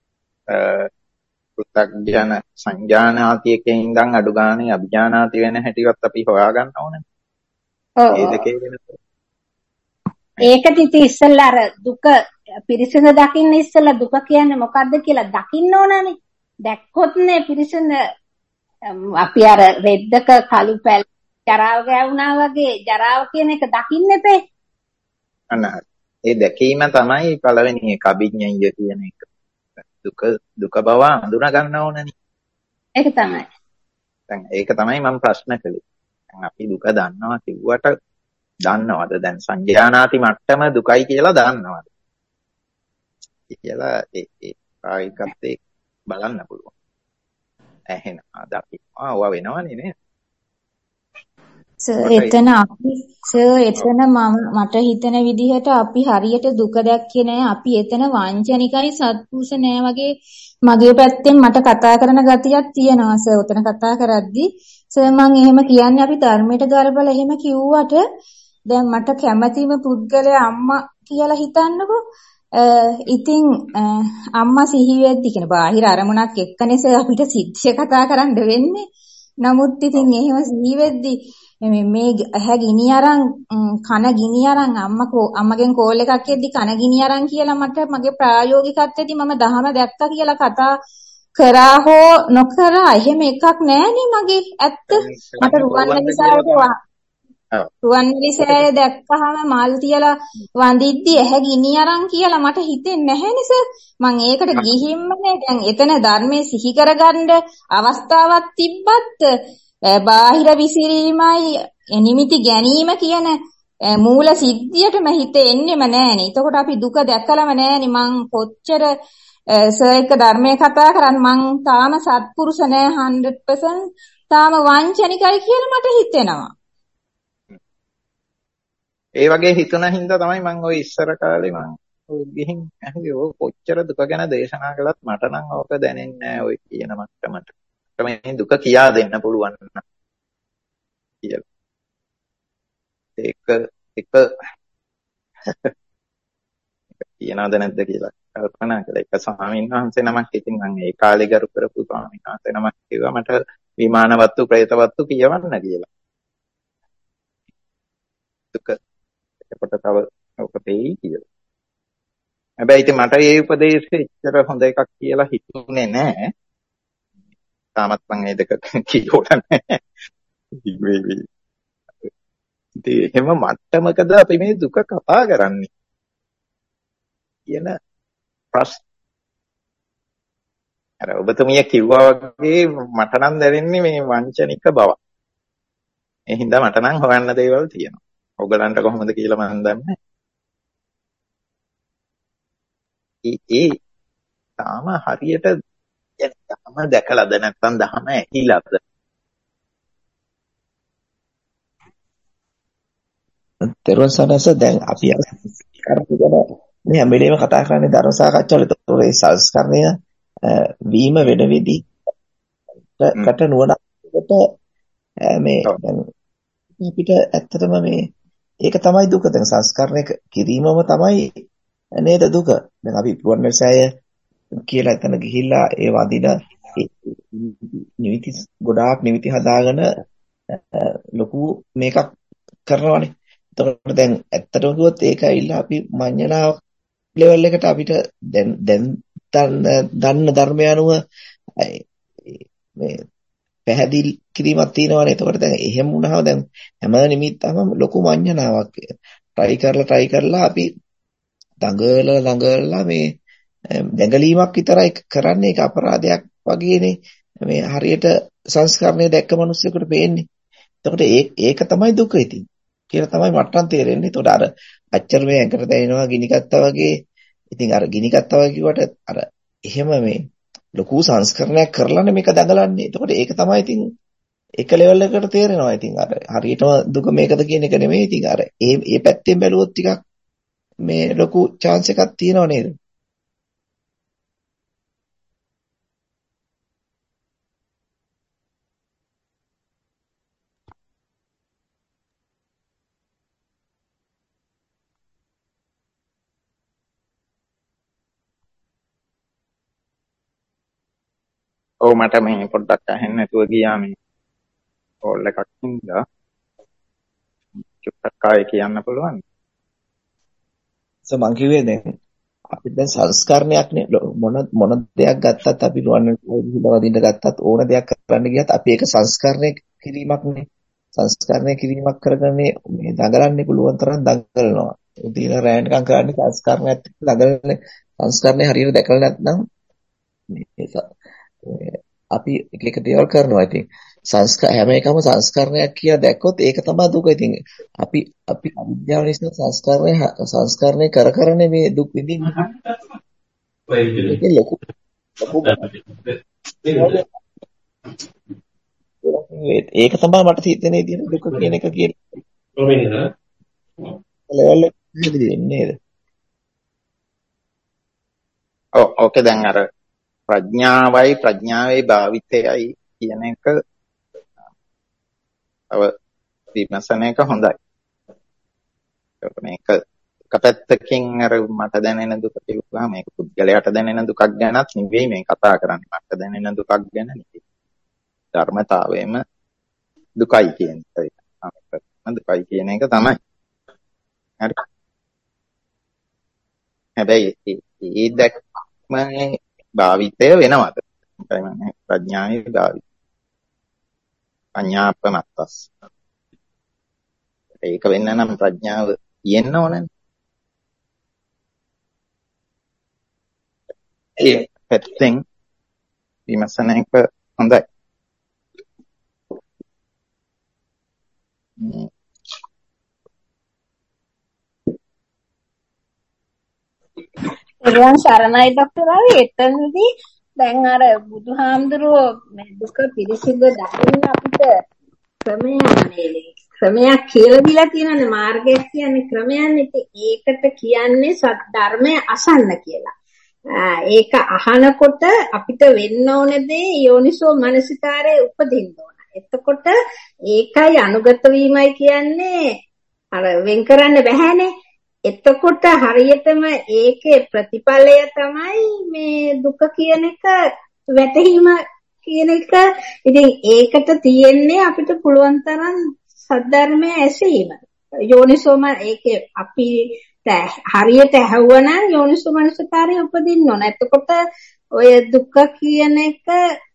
පුත්තග්ජන සංජානාති එකෙන් ඉඳන් අඩු ගානේ අභිජානාති වෙන හැටිවත් අපි හොයාගන්න ඕනේ.
ඔව්.
ඒ දෙකේ වෙනස.
ඒකට ඉතින් ඉස්සෙල්ලා අර දුක පිරිසිදු දකින්න ඉස්සෙල්ලා දුක කියන්නේ මොකද්ද කියලා දකින්න ඕනනේ. දැක්කොත්නේ පිරිසිදු අපි අර රෙද්දක කළු පැල් ජරාව ගෑවුනා වගේ ජරාව කියන එක දකින්න එපේ.
අන්න ඒ දැකීම තමයි පළවෙනි එක අභිඥය කියන එක. දුක බව හඳුනා ගන්න ඕනනේ.
ඒක තමයි.
දැන් ඒක තමයි මම ප්‍රශ්න කළේ. දැන් අපි දුක දන්නවා කිව්වට දන්නවද? දැන් සංජානාති මට්ටම දුකයි කියලා දන්නවද? කියලා ඒ ප්‍රායෝගිකත්වයේ බලන්න පුළුවන්. එහෙනම් අද අපි ආව වෙනවනේ නේද?
එතන මට හිතෙන විදිහට අපි හරියට දුක දැක්කේ නෑ. අපි එතන වංචනිකයි සත්පුරුෂ නෑ වගේ මගේ පැත්තෙන් මට කතා කරන ගතියක් තියෙනවා සර්. උතන කතා කරද්දි සර් මම එහෙම කියන්නේ අපි ධර්මයට ගරබලා එහෙම කිව්වට දැන් මට කැමැතිම පුද්ගලයා අම්මා කියලා හිතන්නකෝ. ඉතින් අම්මා සිහි වෙද්දි කියන බාහිර අරමුණක් එක්කනේ සර් අපිට සිද්ධිය කතා කරන්න වෙන්නේ. නමුත් ඉතින් එහෙම සිහි වෙද්දි මේ ඇහැ ගිනි අරන් කන ගිනි අරන් අම්මගෙන් කෝල් එකක් එද්දි කන ගිනි අරන් කියලා මට මගේ ප්‍රායෝගිකත්වයේදී මම දහම දැක්කා කියලා කතා කරා හෝ නොකරා එහෙම එකක් නෑනේ මගේ ඇත්ත. මට රුවන්වැලි සෑය දැක්කහම මල් තියලා වඳිද්දි ඇහැ ගිනි අරන් කියලා මට හිතෙන්නේ නැහැනේ සර්. මං ඒකට ගිහින්මනේ දැන් එතන ධර්මයේ සිහි කරගන්න අවස්ථාවක් තිබ්බත් බාහිර විසිරීමයි නිමිති ගැනීම කියන මූල සිද්ධියටම හිත එන්නෙම නෑනේ. එතකොට අපි දුක දැකලම නෑනේ. මං කොච්චර සර් එක්ක ධර්මයේ කතා කරන් මං තාම සත්පුරුෂ නෑ 100%. තාම වංචනිකයි කියලා මට හිතෙනවා.
ඒ වගේ හිතන හින්දා තමයි මම ওই ඉස්සර කාලේ මම ඔය ගිහින් ඇහුවේ ඔය කොච්චර දුක ගැන දේශනා කළත් මට නම් ඕක දැනෙන්නේ නැහැ ඔය කියන මට්ටමට. මේ දුක කියා දෙන්න පුළුවන් නම් කියලා. ඒක කියනවද නැද්ද කියලා කල්පනා කළා. එක ස්වාමීන් වහන්සේ නමක් ඉතින් මම ඒ කාලේ ගරු කරපු ස්වාමීන් වහන්සේ නමක් කිව්වා මට විමානවත්තු ප්‍රේතවත්තු කියවන්න කියලා. දුක එතකොට තව ඔක තේයි කියලා. හැබැයි ඉතින් මට මේ උපදේශය ඉතර හොඳ එකක් කියලා හිතුනේ නැහැ. තාමත් මම ඒ දෙක කියවලා නැහැ. ඉතින් එහෙම මට්ටමකද අපි මේ දුක කතා කරන්නේ කියන ප්‍රශ්න. අර ඔබතුමිය කිව්වා වගේ මට නම් දැනෙන්නේ මේ වංචනික බව. ඒ හින්දා මට නම් හොයන්න දේවල් තියෙනවා. ඔයගලන්ට කොහොමද කියලා මම දන්නේ. ඒ තාම හරියට ධම දැකලාද නැත්නම් ධම ඇහිලාද?
තෙරුවන් සරණස දැන් අපි කරපුගෙන මේ හැම වෙලේම කතා කරන්නේ ධර්ම සාකච්ඡාවල. ඒතකොට ඒ සංස්කරණය වීම වෙන විදිහකට නුවණකට මේ දැන් අපිට ඇත්තටම මේ ඒක තමයි දුක. දැන් සංස්කරණය කිරීමම තමයි නේද දුක. දැන් අපි රුවන්වැලිසෑය කියලා එතන ගිහිල්ලා ඒ වදින නිවිති ගොඩාක් නිවිති හදාගෙන ලොකු මේකක් කරනවානේ. එතකොට දැන් ඇත්තටම කිව්වොත් ඒක ඇවිල්ලා අපි මඤ්ඤණා ලෙවල් එකට අපිට දැන් දන්න ධර්මය අනුව මේ පැහැදිලි කිරීමක් තියෙනවානේ. එතකොට දැන් එහෙම වුණාම දැන් හැම නිමිත්තම ලොකු මඤ්ඤණාවක් try කරලා අපි දඟලලා මේ දැඟලීමක් විතරයි කරන්නේ. ඒක අපරාධයක් වගේනේ. මේ හරියට සංස්කරණය දැක්ක මිනිස්සුෙකුට පේන්නේ. එතකොට ඒක තමයි දුක ඉතින් කියලා තමයි මට්ටම් තේරෙන්නේ. එතකොට අර අච්චර මේ ඇඟට දැනෙනවා ගිනි ගත්තා වගේ. ඉතින් අර ගිනි ගත්තා වගේ කිව්වට අර එහෙම මේ ලොකු සංස්කරණයක් කරලානේ මේක දඟලන්නේ. එතකොට ඒක තමයි ඉතින් එක ලෙවල් එකකට තේරෙනවා. ඉතින් අර හරියටම දුක මේකද කියන එක නෙමෙයි. ඉතින් අර ඒ පැත්තෙන් බැලුවොත් ටිකක් මේ ලොකු chance එකක් තියෙනව නේද?
ඔව් මට මේ පොඩ්ඩක් අහෙන්න නැතුව ගියා මේ කෝල් එකක් හින්දා. චුට්ටක් ආයේ කියන්න පුළුවන්.
මං කිව්වේ දැන් අපිට දැන් සංස්කරණයක්නේ මොන දෙයක් ගත්තත් අපි රුවන්වැලිසෑය ගත්තත් ඕන දෙයක් කරන්න ගියත් අපි ඒක සංස්කරණය කිරීමක්නේ. සංස්කරණය කිරීමක් කරගන්නේ මේ දඟලන්නේ පුළුවන් තරම් දඟලනවා. උදේන රැයන්කම් කරන්නේ සංස්කරණයත් දඟලන්නේ. සංස්කරණය හරියට දැකලා නැත්නම් අපි එක දේවල් කරනවා. ඉතින් හැම එකම සංස්කරණයක් කියලා දැක්කොත් ඒක තමයි දුක. ඉතින් අපි අවිද්‍යාව නිසා සංස්කරණය කරනේ මේ දුක් විඳින්නේ. ඒක තමයි මට හිතෙන විදිහට දුක කියන එක කියන්නේ. ලෙවල් එක දෙන්නේ නේද?
ඔව් ඕකේ දැන් අර ප්‍රඥාවේ භාවිතයයි කියන එක තව විමසන එක හොඳයි. මේක එක පැත්තකින් අර මට දැනෙන දුක කියලා මේක පුද්ගලයාට දැනෙන දුකක් ගැනත් නෙවෙයි මේ කතා කරන්නේ. මට දැනෙන දුකක් ගැන නෙවෙයි. ධර්මතාවයේම දුකයි කියන එක. දුකයි කියන එක තමයි. හරි. හැබැයි ඒ දැක්මේ භාවිතය වෙනවද? ප්‍රඥාවේ ගාවි. පඤ්ඤාප්පමත්තස්. ඒක වෙන්න නම් ප්‍රඥාව තියෙන්න ඕනනේ. ඒ පැත්තෙන් විමසන එක හොඳයි.
එරුවන් සරණයි ડોක්ටර් රවි. එතනදී දැන් අර බුදුහාමුදුරුවෝ මේ දුක පිළිසිඳ දකින්න අපිට ක්‍රමයක් කියලා දීලා තියෙනනේ. මාර්ගයක් කියන්නේ ක්‍රමයන්නේ. ඒකට කියන්නේ සත් ධර්මය අසන්න කියලා. ඒක අහනකොට අපිට වෙන්න ඕන දේ යෝනිසෝ මනසිකාරයේ උපදින්න ඕන. එතකොට ඒකයි අනුගත වීමයි කියන්නේ අර වෙන් කරන්න බැහැනේ. එතකොට හරියටම ඒකේ ප්‍රතිඵලය තමයි මේ දුක කියන එක වැටහීම කියන එක. ඉතින් ඒකට තියෙන්නේ අපිට පුළුවන් තරම් සද්ධර්මයේ ඇසීම. යෝනිසෝම ඒකේ අපි හරියට ඇහුවනම් යෝනිසෝ මනසිකාරය උපදින්න ඕන. එතකොට ඔය දුක කියන එක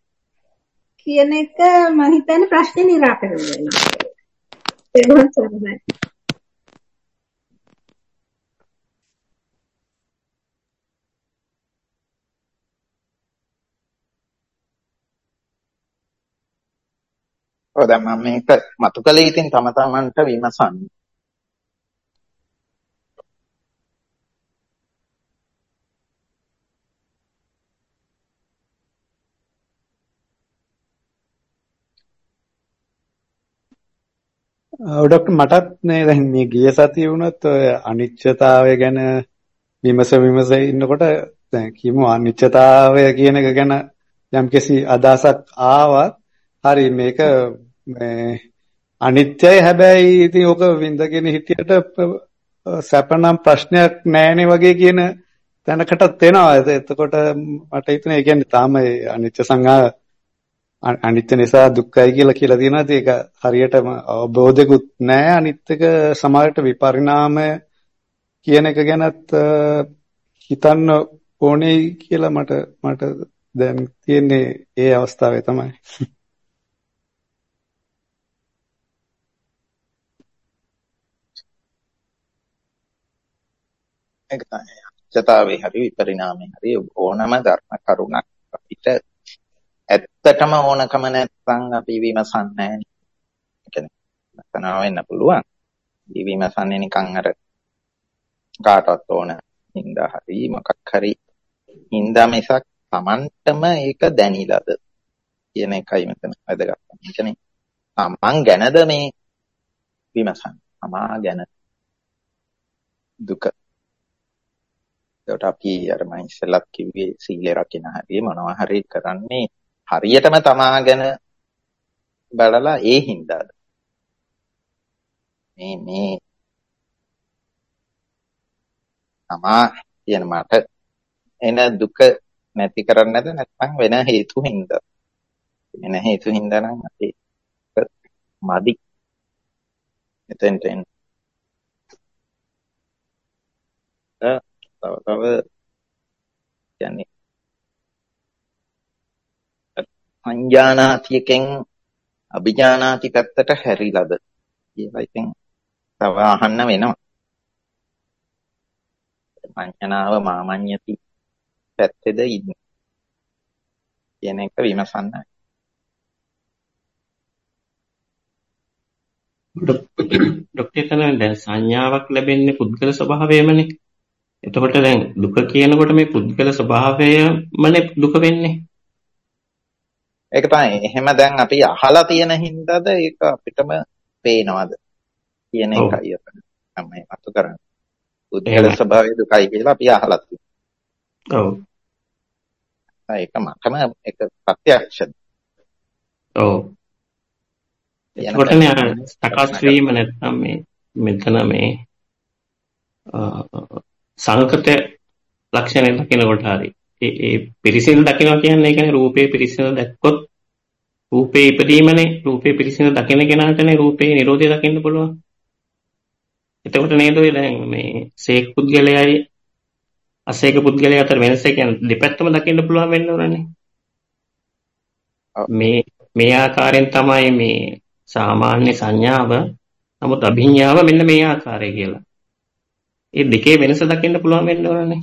මම හිතන්නේ ප්‍රශ්නේ निराකරණය වෙනවා.
දැන් මම මේක මතු කළේ ඉතින් තම තමන්ට විමසන්න.
ඩොක්ටර් මටත් නේ දැන් මේ ගිය සතිය වුණත් ඔය අනිත්‍යතාවය ගැන විමස ඉන්නකොට දැන් කියමු අනිත්‍යතාවය කියන එක ගැන යම්කිසි අදහසක් ආවත් හරි මේක මේ අනිත්‍යයි හැබැයි ඉතින් ඕක විඳගෙන හිටියට සැපනම් ප්‍රශ්නයක් නෑනේ වගේ කියන තැනකටත් එනවා. එතකොට මට හිතෙනවා ඒ කියන්නේ තාම අනිත්‍ය සංඥා අනිත්‍ය නිසා දුක්ඛයි කියලා තියෙනවා. ඒක හරියටම අවබෝධයකුත් නෑ. අනිත්‍යක සමාජයට විපරිණාමය කියන එක ගැනත් හිතන්න ඕනේ කියලා මට දැන් තියෙන්නේ ඒ අවස්ථාවේ තමයි.
ඒක තමයි අනිත්‍යතාවේ හරි විපරිණාමයේ හරි ඕනම ධර්ම කරුණක් අපිට ඇත්තටම ඕනකම නැත්නම් අපි විමසන්නේ නැහැ. ඒ කියන්නේ නැතනවා වෙන්න පුළුවන්. විමසන්නේ නිකන් අර කාටවත් ඕන හින්දා හරි මොකක් හරි හින්දා මිසක් Tamanටම ඒක දැනිලාද කියන එකයි මෙතන වැදගත්. ඒ කියන්නේ Taman ගැනද මේ විමසන්නේ. තමා ගැන දුක. ඒකට අපි අර මම ඉස්සෙල්ලත් කිව්වේ සීලය රකින්න හරිය මොනවා හරි කරන්නේ හරියටම තමා ගැන බලලා ඒ හින්දාද මේ තමා කියන මට එන දුක නැති කරන්නද නැත්නම් වෙන හේතු හින්දා වෙන හේතු හින්දා නම් අපි මදි එතෙන්ට තව කියන්නේ සංජානාතියකින් අභිජානාති පැත්තට හැරිලාද කියලා ඉතින් තව අහන්න වෙනවා. මඤ්ඤණාව මාමඤ්ඤති පැත්තේද ඉන්නේ කියන එක විමසන්න.
ડોක්ටර් තන දැන් සංඥාවක් ලැබෙන්නේ පුද්ගල ස්වභාවයමනේ. එතකොට දැන් දුක කියනකොට මේ පුද්ගල ස්වභාවයමනේ දුක වෙන්නේ.
ඒක තමයි. එහෙම දැන් අපි අහලා තියෙන හින්දාද ඒක අපිටම පේනවද කියන එකයි තමයි අතු කරන්නේ. පුද්ගල ස්වභාවය දුකයි කියලා අපි අහලා තියෙනවා.
ඔව්.
ඒක මතම ඒක ප්‍රත්‍යක්ෂද.
ඔව්. එතකොටනේ අර සකස් වීම නැත්නම් මේ මෙතන මේ සංකත ලක්ෂණය දකිනකොට හරි ඒ පිරිසිදු දකිනවා කියන්නේ ඒ කියන්නේ රූපේ පිරිසිදු දැක්කොත් රූපේ ඉපදීමනේ රූපේ පිරිසිදු දකින කෙනාටනේ රූපේ නිරෝධය දකින්න පුළුවන්. එතකොට නේද ඔය දැන් මේ සේක පුද්ගලයයි අසේක පුද්ගලයයි අතර වෙනස කියන්නේ දෙපැත්තම දකින්න පුළුවන් වෙන්න ඕනනේ. මේ ආකාරයෙන් තමයි මේ සාමාන්‍ය සංඥාව නමුත් අභිඥාව මෙන්න මේ ආකාරය කියලා. ඒ දෙකේ වෙනස දකින්න පුළුවන් වෙන්න ඕනනේ.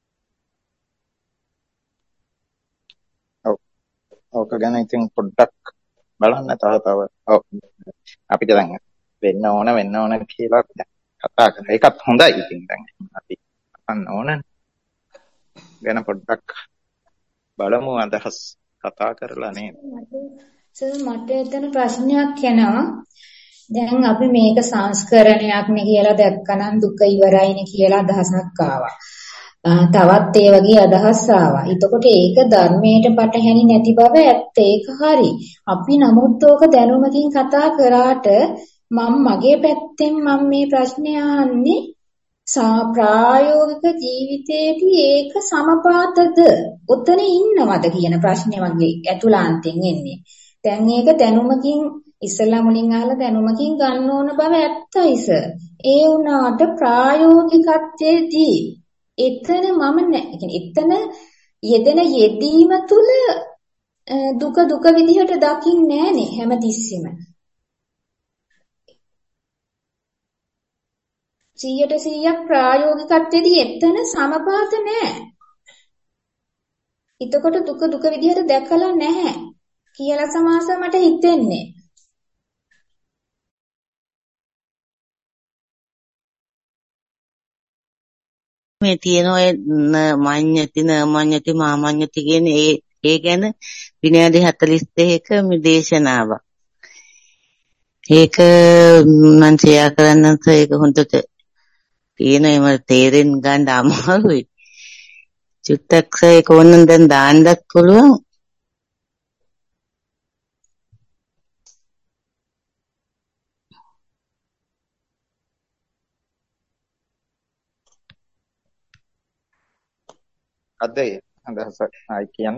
ඔව්. ඕක ගැන ඉතින් පොඩ්ඩක් බලන්න තව අපිට දැන් වෙන්න ඕන කියලා කතා කරා. ඒකත් හොඳයි ඉතින් දැන් අපි අහන්න ඕන. ගැන පොඩ්ඩක් බලමු අදහස් කතා කරලා නේද?
මට එතන ප්‍රශ්නයක් එනවා. දැන් අපි මේක සංස්කරණයක් නේ කියලා දැක්කනම් දුක ඉවරයිනේ කියලා අදහසක් ආවා. තවත් ඒ වගේ අදහස් ආවා. එතකොට ඒක ධර්මයට පටහැනි නැති බව ඇත්ත. ඒක හරි. අපි නමුත් ඕක දැනුමකින් කතා කරාට මගේ පැත්තෙන් මේ ප්‍රශ්නේ අහන්නේ ප්‍රායෝගික ජීවිතයේදී ඒක සමපාතද? උතන ඉන්නවද කියන ප්‍රශ්නේ වගේ ඇතුළාන්තයෙන් එන්නේ. දැන් ඒක දැනුමකින් ඉස්සලා මුලින් අහලා දැනුමකින් ගන්න ඕන බව ඇත්තයි සර්. ඒ වුණාට ප්‍රායෝගිකත්වයේදී එතන එතන යෙදෙන යෙදීම තුල දුක විදිහට දකින්නේ නැහනේ හැමතිස්සෙම. 100% ප්‍රායෝගිකත්වයේදී එතන සමපාත නැහැ. එතකොට දුක විදිහට දැකලා නැහැ කියලා සමාස මට හිතෙන්නේ.
මේ තියෙන ඔය මඤ්ඤති නමඤ්ඤති මාමඤ්ඤති කියන ඒ ගැන විනාඩි 43ක මේ දේශනාවක්. ඒක මම ෂෙයා කරන්නත් ඒක හොඳට තියෙන ඒම තේරෙන්න ගන්න අමාරුයි. චුට්ටක් ඒක ඕනනම් දැන් දාන්නත් පුළුවන්.
අදේ අදහස ආයි කියන්න.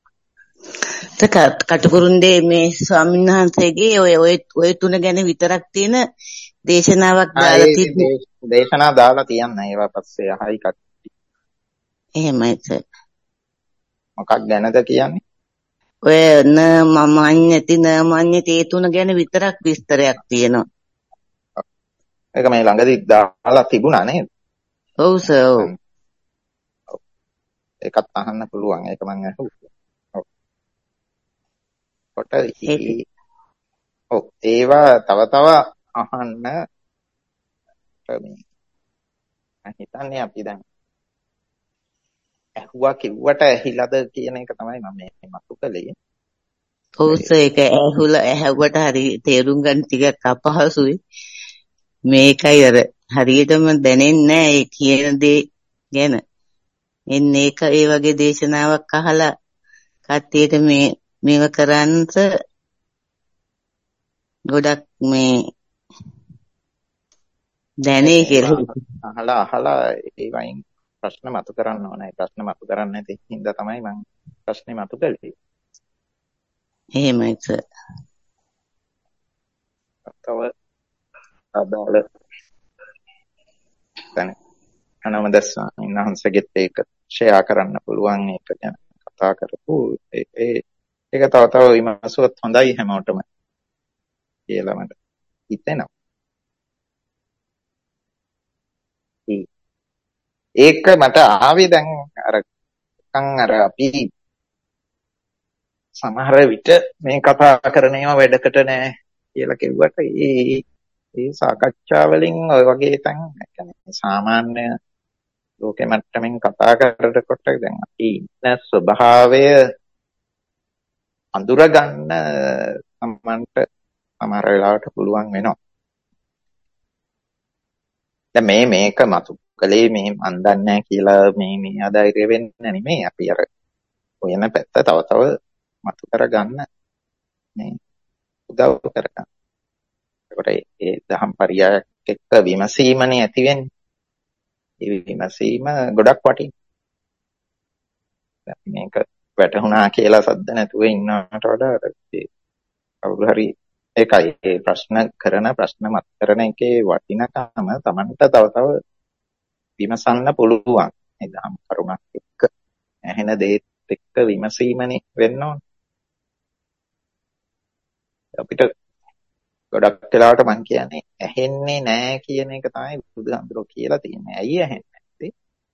කටුකුරුන්දේ මේ ස්වාමීන් වහන්සේගේ ඔය තුන ගැන විතරක් තියෙන දේශනාවක් දාලා තිබ්බේ.
දේශනා දාලා තියන්න ඒවා පස්සේ අහයි කට්ටි.
එහෙමයි සර්.
මොකක් ගැනද කියන්නේ?
ඔය මඤ්ඤති නමඤ්ඤති ඒ තුන ගැන විතරක් විස්තරයක් තියෙනවා.
ඒක මේ ළඟදී දාලා තිබුණා නේද?
ඔව් සර්.
ඒකත් අහන්න පුළුවන්. ඒක මම අහුවා. ඔව්. ඒවා තව අහන්න මේ හිතන්නේ අපි දැන් ඇහුවා කිව්වට ඇහිලාද කියන එක තමයි මම මේ මතු කළේ.
ඔව් සර් ඒක ඇහුවට හරි තේරුම් ගන්න ටිකක් අපහසුයි. මේකයි අර හරියටම දැනෙන්නේ නැහැ ඒ කියන දේ ගැන. එන්නේ ඒක ඒ වගේ දේශනාවක් අහලා කට්ටියට මේව කරන්ස ගොඩක් මේ දැනේ කියලා
අහලා ඒ වයින් ප්‍රශ්න මතු කරන්න ඕනේ. ප්‍රශ්න මතු කරන්නේ නැති හින්දා තමයි මම ප්‍රශ්නේ මතු කළේ.
එහෙමයි සර්.
තව අදාළ දැන් අනවදස්සන් ඉන්නහන්සගෙත් ඒක ෂෙයා කරන්න පුළුවන්. ඒක ගැන කතා කරපු ඒක තව විමසුවත් හොඳයි හැමෝටම කියලා මට හිතෙනවා. ඒක මට ආවේ දැන් අර අපි සමහර විට මේ කතා කරන ඒවා වැඩකට නෑ කියලා කිව්වට ඒ සාකච්ඡා වලින් ඔය වගේ තැන් يعني සාමාන්‍ය ලෝකෙ මට්ටමින් කතා කරනකොට දැන් අපි ඉන්න ස්වභාවය අඳුර ගන්න සම්මන්ට සමහර වෙලාවට පුළුවන් වෙනවා. දැන් මේක මතු කලේ මේ මන් දන්නේ නැහැ කියලා මේ ආධෛර්ය වෙන්න නෙමෙයි. අපි අර හොයන පැත්ත තව මතු කරගන්න මේ උදව් කරගන්න. ඒකට ඒ දහම් පරියායක් එක්ක විමසීමනේ ඇති වෙන්නේ. ඒ විමසීම ගොඩක් වටිනවා. මේක වැටහුණා කියලා සද්ද නැතුව ඉන්නවට වඩා කවුරු හරි ඒකයි ඒ ප්‍රශ්න මත කරන එකේ වටිනකම Tamanට තව විමසන්න පුළුවන්. මේ දහම් කරුණක් එක්ක ඇහෙන දේත් එක්ක විමසීමනේ වෙන්න ඕන. අපිට ගොඩක් වෙලාවට මම කියන්නේ ඇහෙන්නේ නැහැ කියන එක තමයි බුදුහාමුදුරුවෝ කියලා තියෙන්නේ. ඇයි ඇහෙන්නේ නැත්තේ?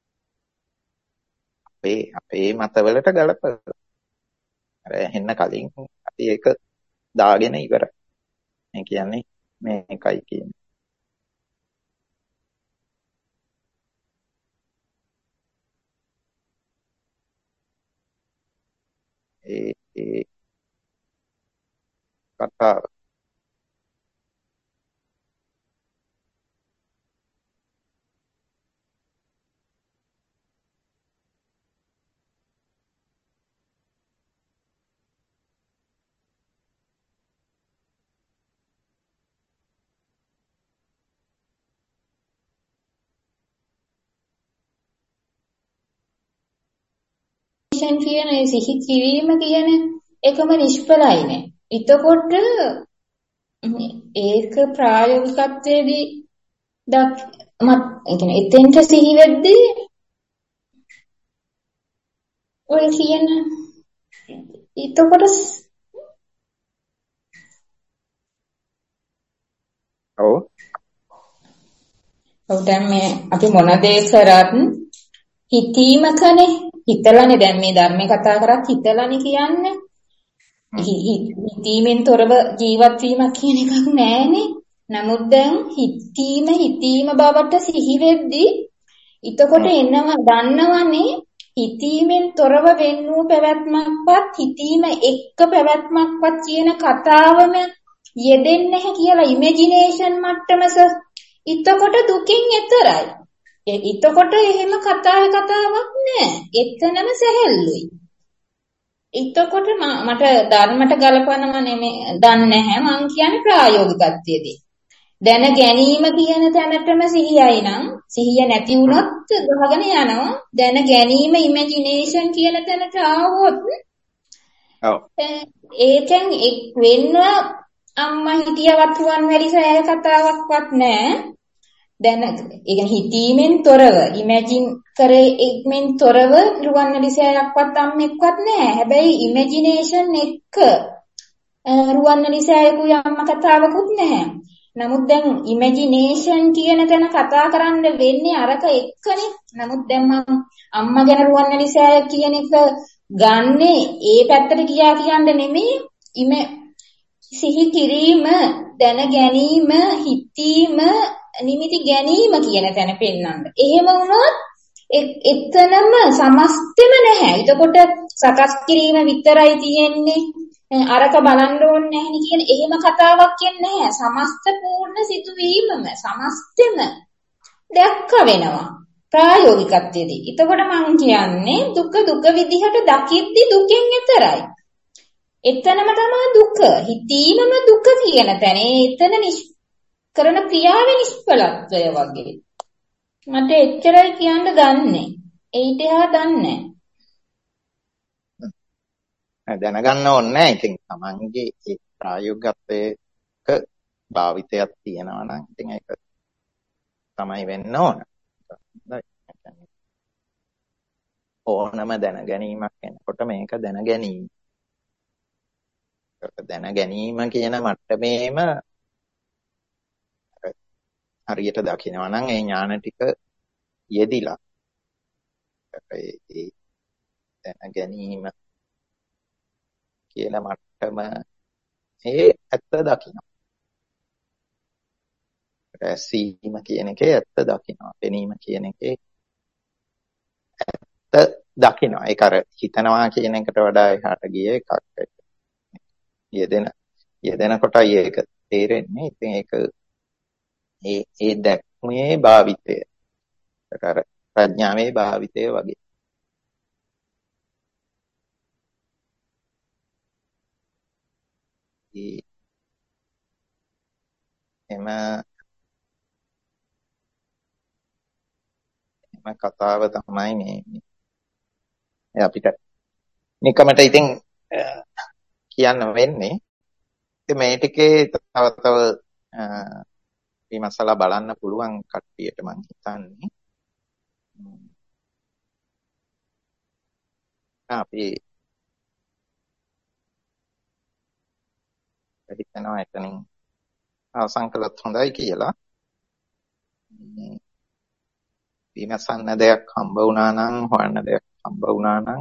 අපේ මතවලට ගලපලා. අර ඇහෙන්න කලින් අපි ඒක දාගෙන ඉවරයි. මේ කියන්නේ මේකයි කියන්නේ. ඒ කතාව.
කියන ඒ සිහි කිරීම කියන එකම නිෂ්ඵලයිනේ. එතකොට ඒක ප්‍රායෝගිකත්වයේදී ඒ කියන්නේ එතෙන්ට සිහි වෙද්දී ඔය කියන එතකොට ඔව් දැන් මේ අපි මොන දේ කරත් හිතීමකනේ හිතලානේ දැන් මේ ධර්මයේ කතා කරත් හිතලානේ කියන්නේ හිතීමෙන් තොරව ජීවත් වීමක් කියන එකක් නැහැනේ. නමුත් දැන් හිතීම බවට සිහි වෙද්දී ඊතකොට එනවා දන්නවනේ හිතීමෙන් තොරව වෙන් වූ පැවැත්මක්වත් හිතීම එක්ක පැවැත්මක්වත් කියන කතාවම යෙදෙන්නේ නැහැ කියලා ඉමේජිනේෂන් මට්ටමස ඊතකොට දුකින් එතරයි. ඊතකොට එහෙම කතාවක් නෑ. එතනම සැහැල්ලුයි. ඊතකොට මට ධර්මයට ගලපනම නෙමෙයි දන්නේ නැහැ මං කියන්නේ ප්‍රායෝගිකත්වයේදී. දැන ගැනීම කියන තැනටම සිහියයි නම් සිහිය නැති වුණොත් ගහගෙන යනවා. දැන ගැනීම ඉමේජිනේෂන් කියන තැනට ආවොත් ඒකෙන් එක් වෙන්න අම්මා හිටියවත් රුවන්වැලි සෑය කතාවක්වත් නැහැ. දැන ඒ කියන්නේ හිතීමෙන් තොරව ඉමේජින් කරේ එක්මෙන් තොරව රුවන්වැලි සෑයක්වත් අම්මෙක්වත් නැහැ. හැබැයි ඉමේජිනේෂන් එක්ක රුවන්වැලි සෑයකුයි අම්මා කතාවකුත් නැහැ. නමුත් දැන් ඉමේජිනේෂන් කියන තැන කතා කරන්න වෙන්නේ අරක එක්කනේ. නමුත් දැන් මම අම්මා ගැන රුවන්වැලි සෑය කියන එක ගන්නෙ ඒ පැත්තට ගියා කියන්නේ නෙමෙයි. සිහි කිරීම, දැන ගැනීම, හිතීම, නිමිති ගැනීම කියන තැන පෙන්වන්න. එහෙම වුණොත් එතනම සමස්තෙම නැහැ. එතකොට සකස් කිරීම විතරයි තියෙන්නේ. අරක බලන්න ඕනේ නැහැ නේ කියන එහෙම කතාවක් කියන්නේ නැහැ. සමස්ත පූර්ණ සිදුවීමම සමස්තෙම දැක්ක වෙනවා ප්‍රායෝගිකත්වයේදී. එතකොට මම කියන්නේ දුක විදිහට දකිද්දි දුකෙන් එතරයි. එතනම තමයි දුක. හිතීමම දුක කියන තැන. එතන කරන ක්‍රියාවේ නිෂ්ඵලත්වය වගේ. මට එච්චරයි කියන්න දන්නේ. ඊට එහා දන්නේ
දැනගන්න ඕනේ නැහැ. ඉතින් තමන්ගේ ඒ ප්‍රායෝගිකත්වයක භාවිතයක් තියෙනවා නම් ඉතින් ඒක තමයි වෙන්න ඕන. ඕනම දැන ගැනීමක් එනකොට මේක දැන ගැනීම. දැන ගැනීම කියන මට්ටමේම හරියට දකිනවා නම් ඒ ඥාන ටික යෙදිලා ඒ දැන ගැනීම කියන මට්ටම ඒ ඇත්ත දකිනවා. ඇසීම කියන එකේ ඇත්ත දකිනවා. පෙනීම කියන එකේ ඇත්ත දකිනවා. ඒක අර හිතනවා කියන එකට වඩා එහාට ගිය එකක්. යෙදෙනකොටයි ඒක තේරෙන්නේ. ඉතින් ඒක ඒ දැක්මේ භාවිතය. ඒක අර ප්‍රඥාවේ භාවිතය වගේ. එම කතාව තමයි මේ අපිට නිකමට ඉතින් කියන්න වෙන්නේ. ඉතින් මේ ටිකේ තව විමසලා බලන්න පුළුවන් කට්ටියට මම හිතන්නේ. අපි හිතනවා එතනින් අවසන් කළොත් හොඳයි කියලා. විමසන්න දෙයක් හම්බ වුණා නම්, හොයන්න දෙයක් හම්බ වුණා නම්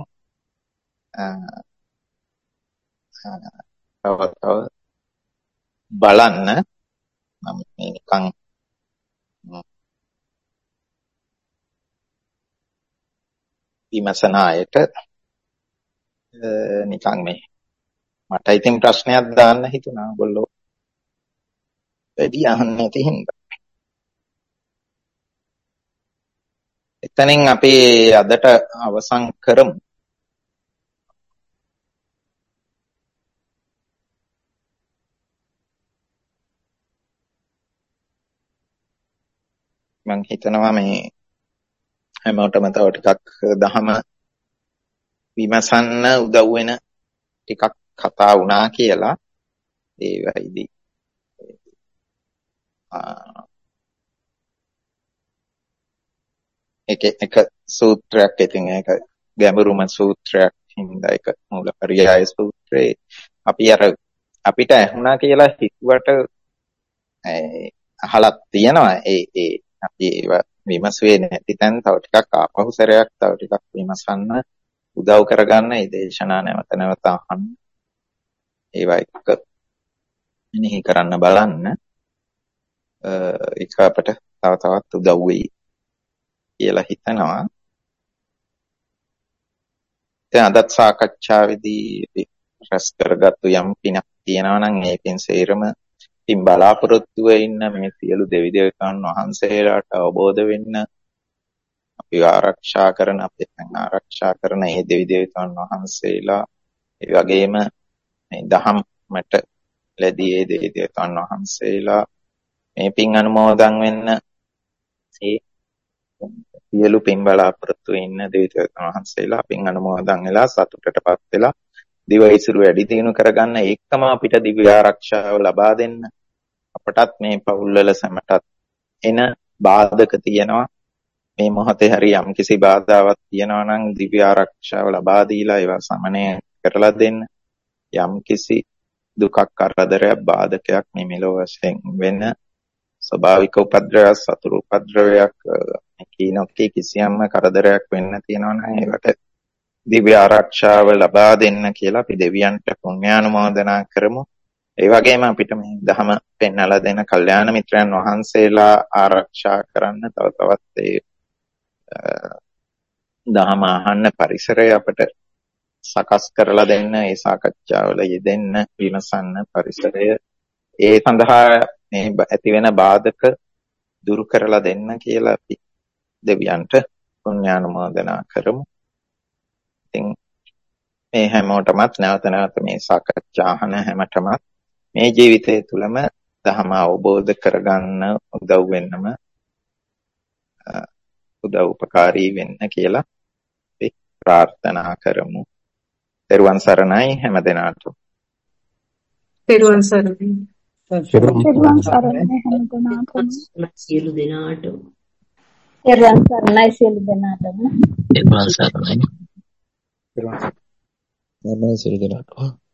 තව බලන්න. මම මේ නිකන් විමසන අයට නිකන් මේ මට ඉතින් ප්‍රශ්නයක් දාන්න හිතුණා. ඔයගොල්ලෝ වැඩි අහන්නේ නැති හින්දා. එතනින් අපි අදට අවසන් කරමු. මම හිතනවා මේ හැමෝටම තව ටිකක් දහම විමසන්න උදව් වෙන ටිකක් කතා වුණා කියලා. ඒ වෙයිදී එක සූත්‍රයක්, ඉතින් ඒක ගැඹුරුම සූත්‍රයක් හින්දා ඒක මූලපරියාය සූත්‍රේ අපි අපිට ඇහුණා කියලා හිතුවට අහලක් තියෙනවා. ඒ අපි විමසුවේ නැති තැන් තව ටිකක් ආපහු සැරයක් තව ටිකක් විමසන්න උදව් කරගන්න. මේ දේශනා නැවත නැවත අහන්න, ඒවා එක මෙනෙහි කරන්න බලන්න. ඒක අපට තව තවත් උදව් වෙයි කියලා හිතනවා. දැන් අදත් සාකච්ඡාවේදී රැස් කරගත්තු යම් පිනක් තියෙනවා නම් ඒ පින් සේරම පින් බලාපොරොත්තුව ඉන්න මේ සියලු දෙවි දේවතාවුන් වහන්සේලාට අවබෝධ වෙන්න, අපි ආරක්ෂා කරන, අපේ තන ආරක්ෂා කරන මේ දෙවි දේවතාවුන් වහන්සේලා, ඒ වගේම මේ දහම්මට ලැබී ඒ දෙවි දේවතාවුන් වහන්සේලා මේ පින් අනුමෝදන් වෙන්න, ඒ සියලු පින් බලාපොරොත්තු ඉන්න දෙවි දේවතාවුන් වහන්සේලා පින් අනුමෝදන් වෙලා සතුටටපත් වෙලා දිවයිසුරු වැඩි දියුණු කරගන්න, ඒකම අපිට දිව්‍ය ආරක්ෂාව ලබා දෙන්න. අපටත් මේ පවුල්වල සැමටත් එන බාධක තියෙනවා. මේ මොහොතේ හරි යම් කිසි බාධාවක් තියෙනවා නම් දිව්‍ය ආරක්ෂාව ලබා දීලා ඒවා සමනය කරලා දෙන්න. යම් කිසි දුකක්, කරදරයක්, බාධකයක් නිමිලෝ වශයෙන් වෙන ස්වභාවික උපද්‍රවයක්, සතුරු උපද්‍රවයක්, කීනොක්කේ කිසියම්ම කරදරයක් වෙන්න තියෙනවා නම් ඒවට දිව්‍ය ආරක්ෂාව ලබා දෙන්න කියලා අපි දෙවියන්ට පුණ්‍යානුමෝදනා කරමු. ඒ වගේම අපිට මේ ධම පෙන්වලා දෙන කල්යාණ මිත්‍රයන් වහන්සේලා ආරක්ෂා කරන්න, තව තවත් ඒ ධම අහන්න පරිසරය අපට සකස් කරලා දෙන්න, ඒ සාකච්ඡාවල යෙදෙන්න, විමසන්න පරිසරය, ඒ සඳහා මේ ඇති වෙන බාධක දුරු කරලා දෙන්න කියලා අපි දෙවියන්ට පුණ්‍යානුමෝදනා කරමු. ඉතින් මේ හැමෝටමත් නැවත නැවත මේ සාකච්ඡා අහන හැමතෙමත් මේ ජීවිතය තුළම ධර්ම අවබෝධ කරගන්න උදව් වෙන්නම උපකාරී වෙන්න කියලා අපි ප්‍රාර්ථනා කරමු. ත්වන් සරණයි හැම දිනාටම.
ත්වන් සරණයි.
ත්වන් සරණයි හැම දිනාටම.
සියලු දිනාටම.
ත්වන් සරණයි සියලු දිනාටම.
ත්වන් සරණයි. ත්වන් සරණයි සියලු දිනාටම.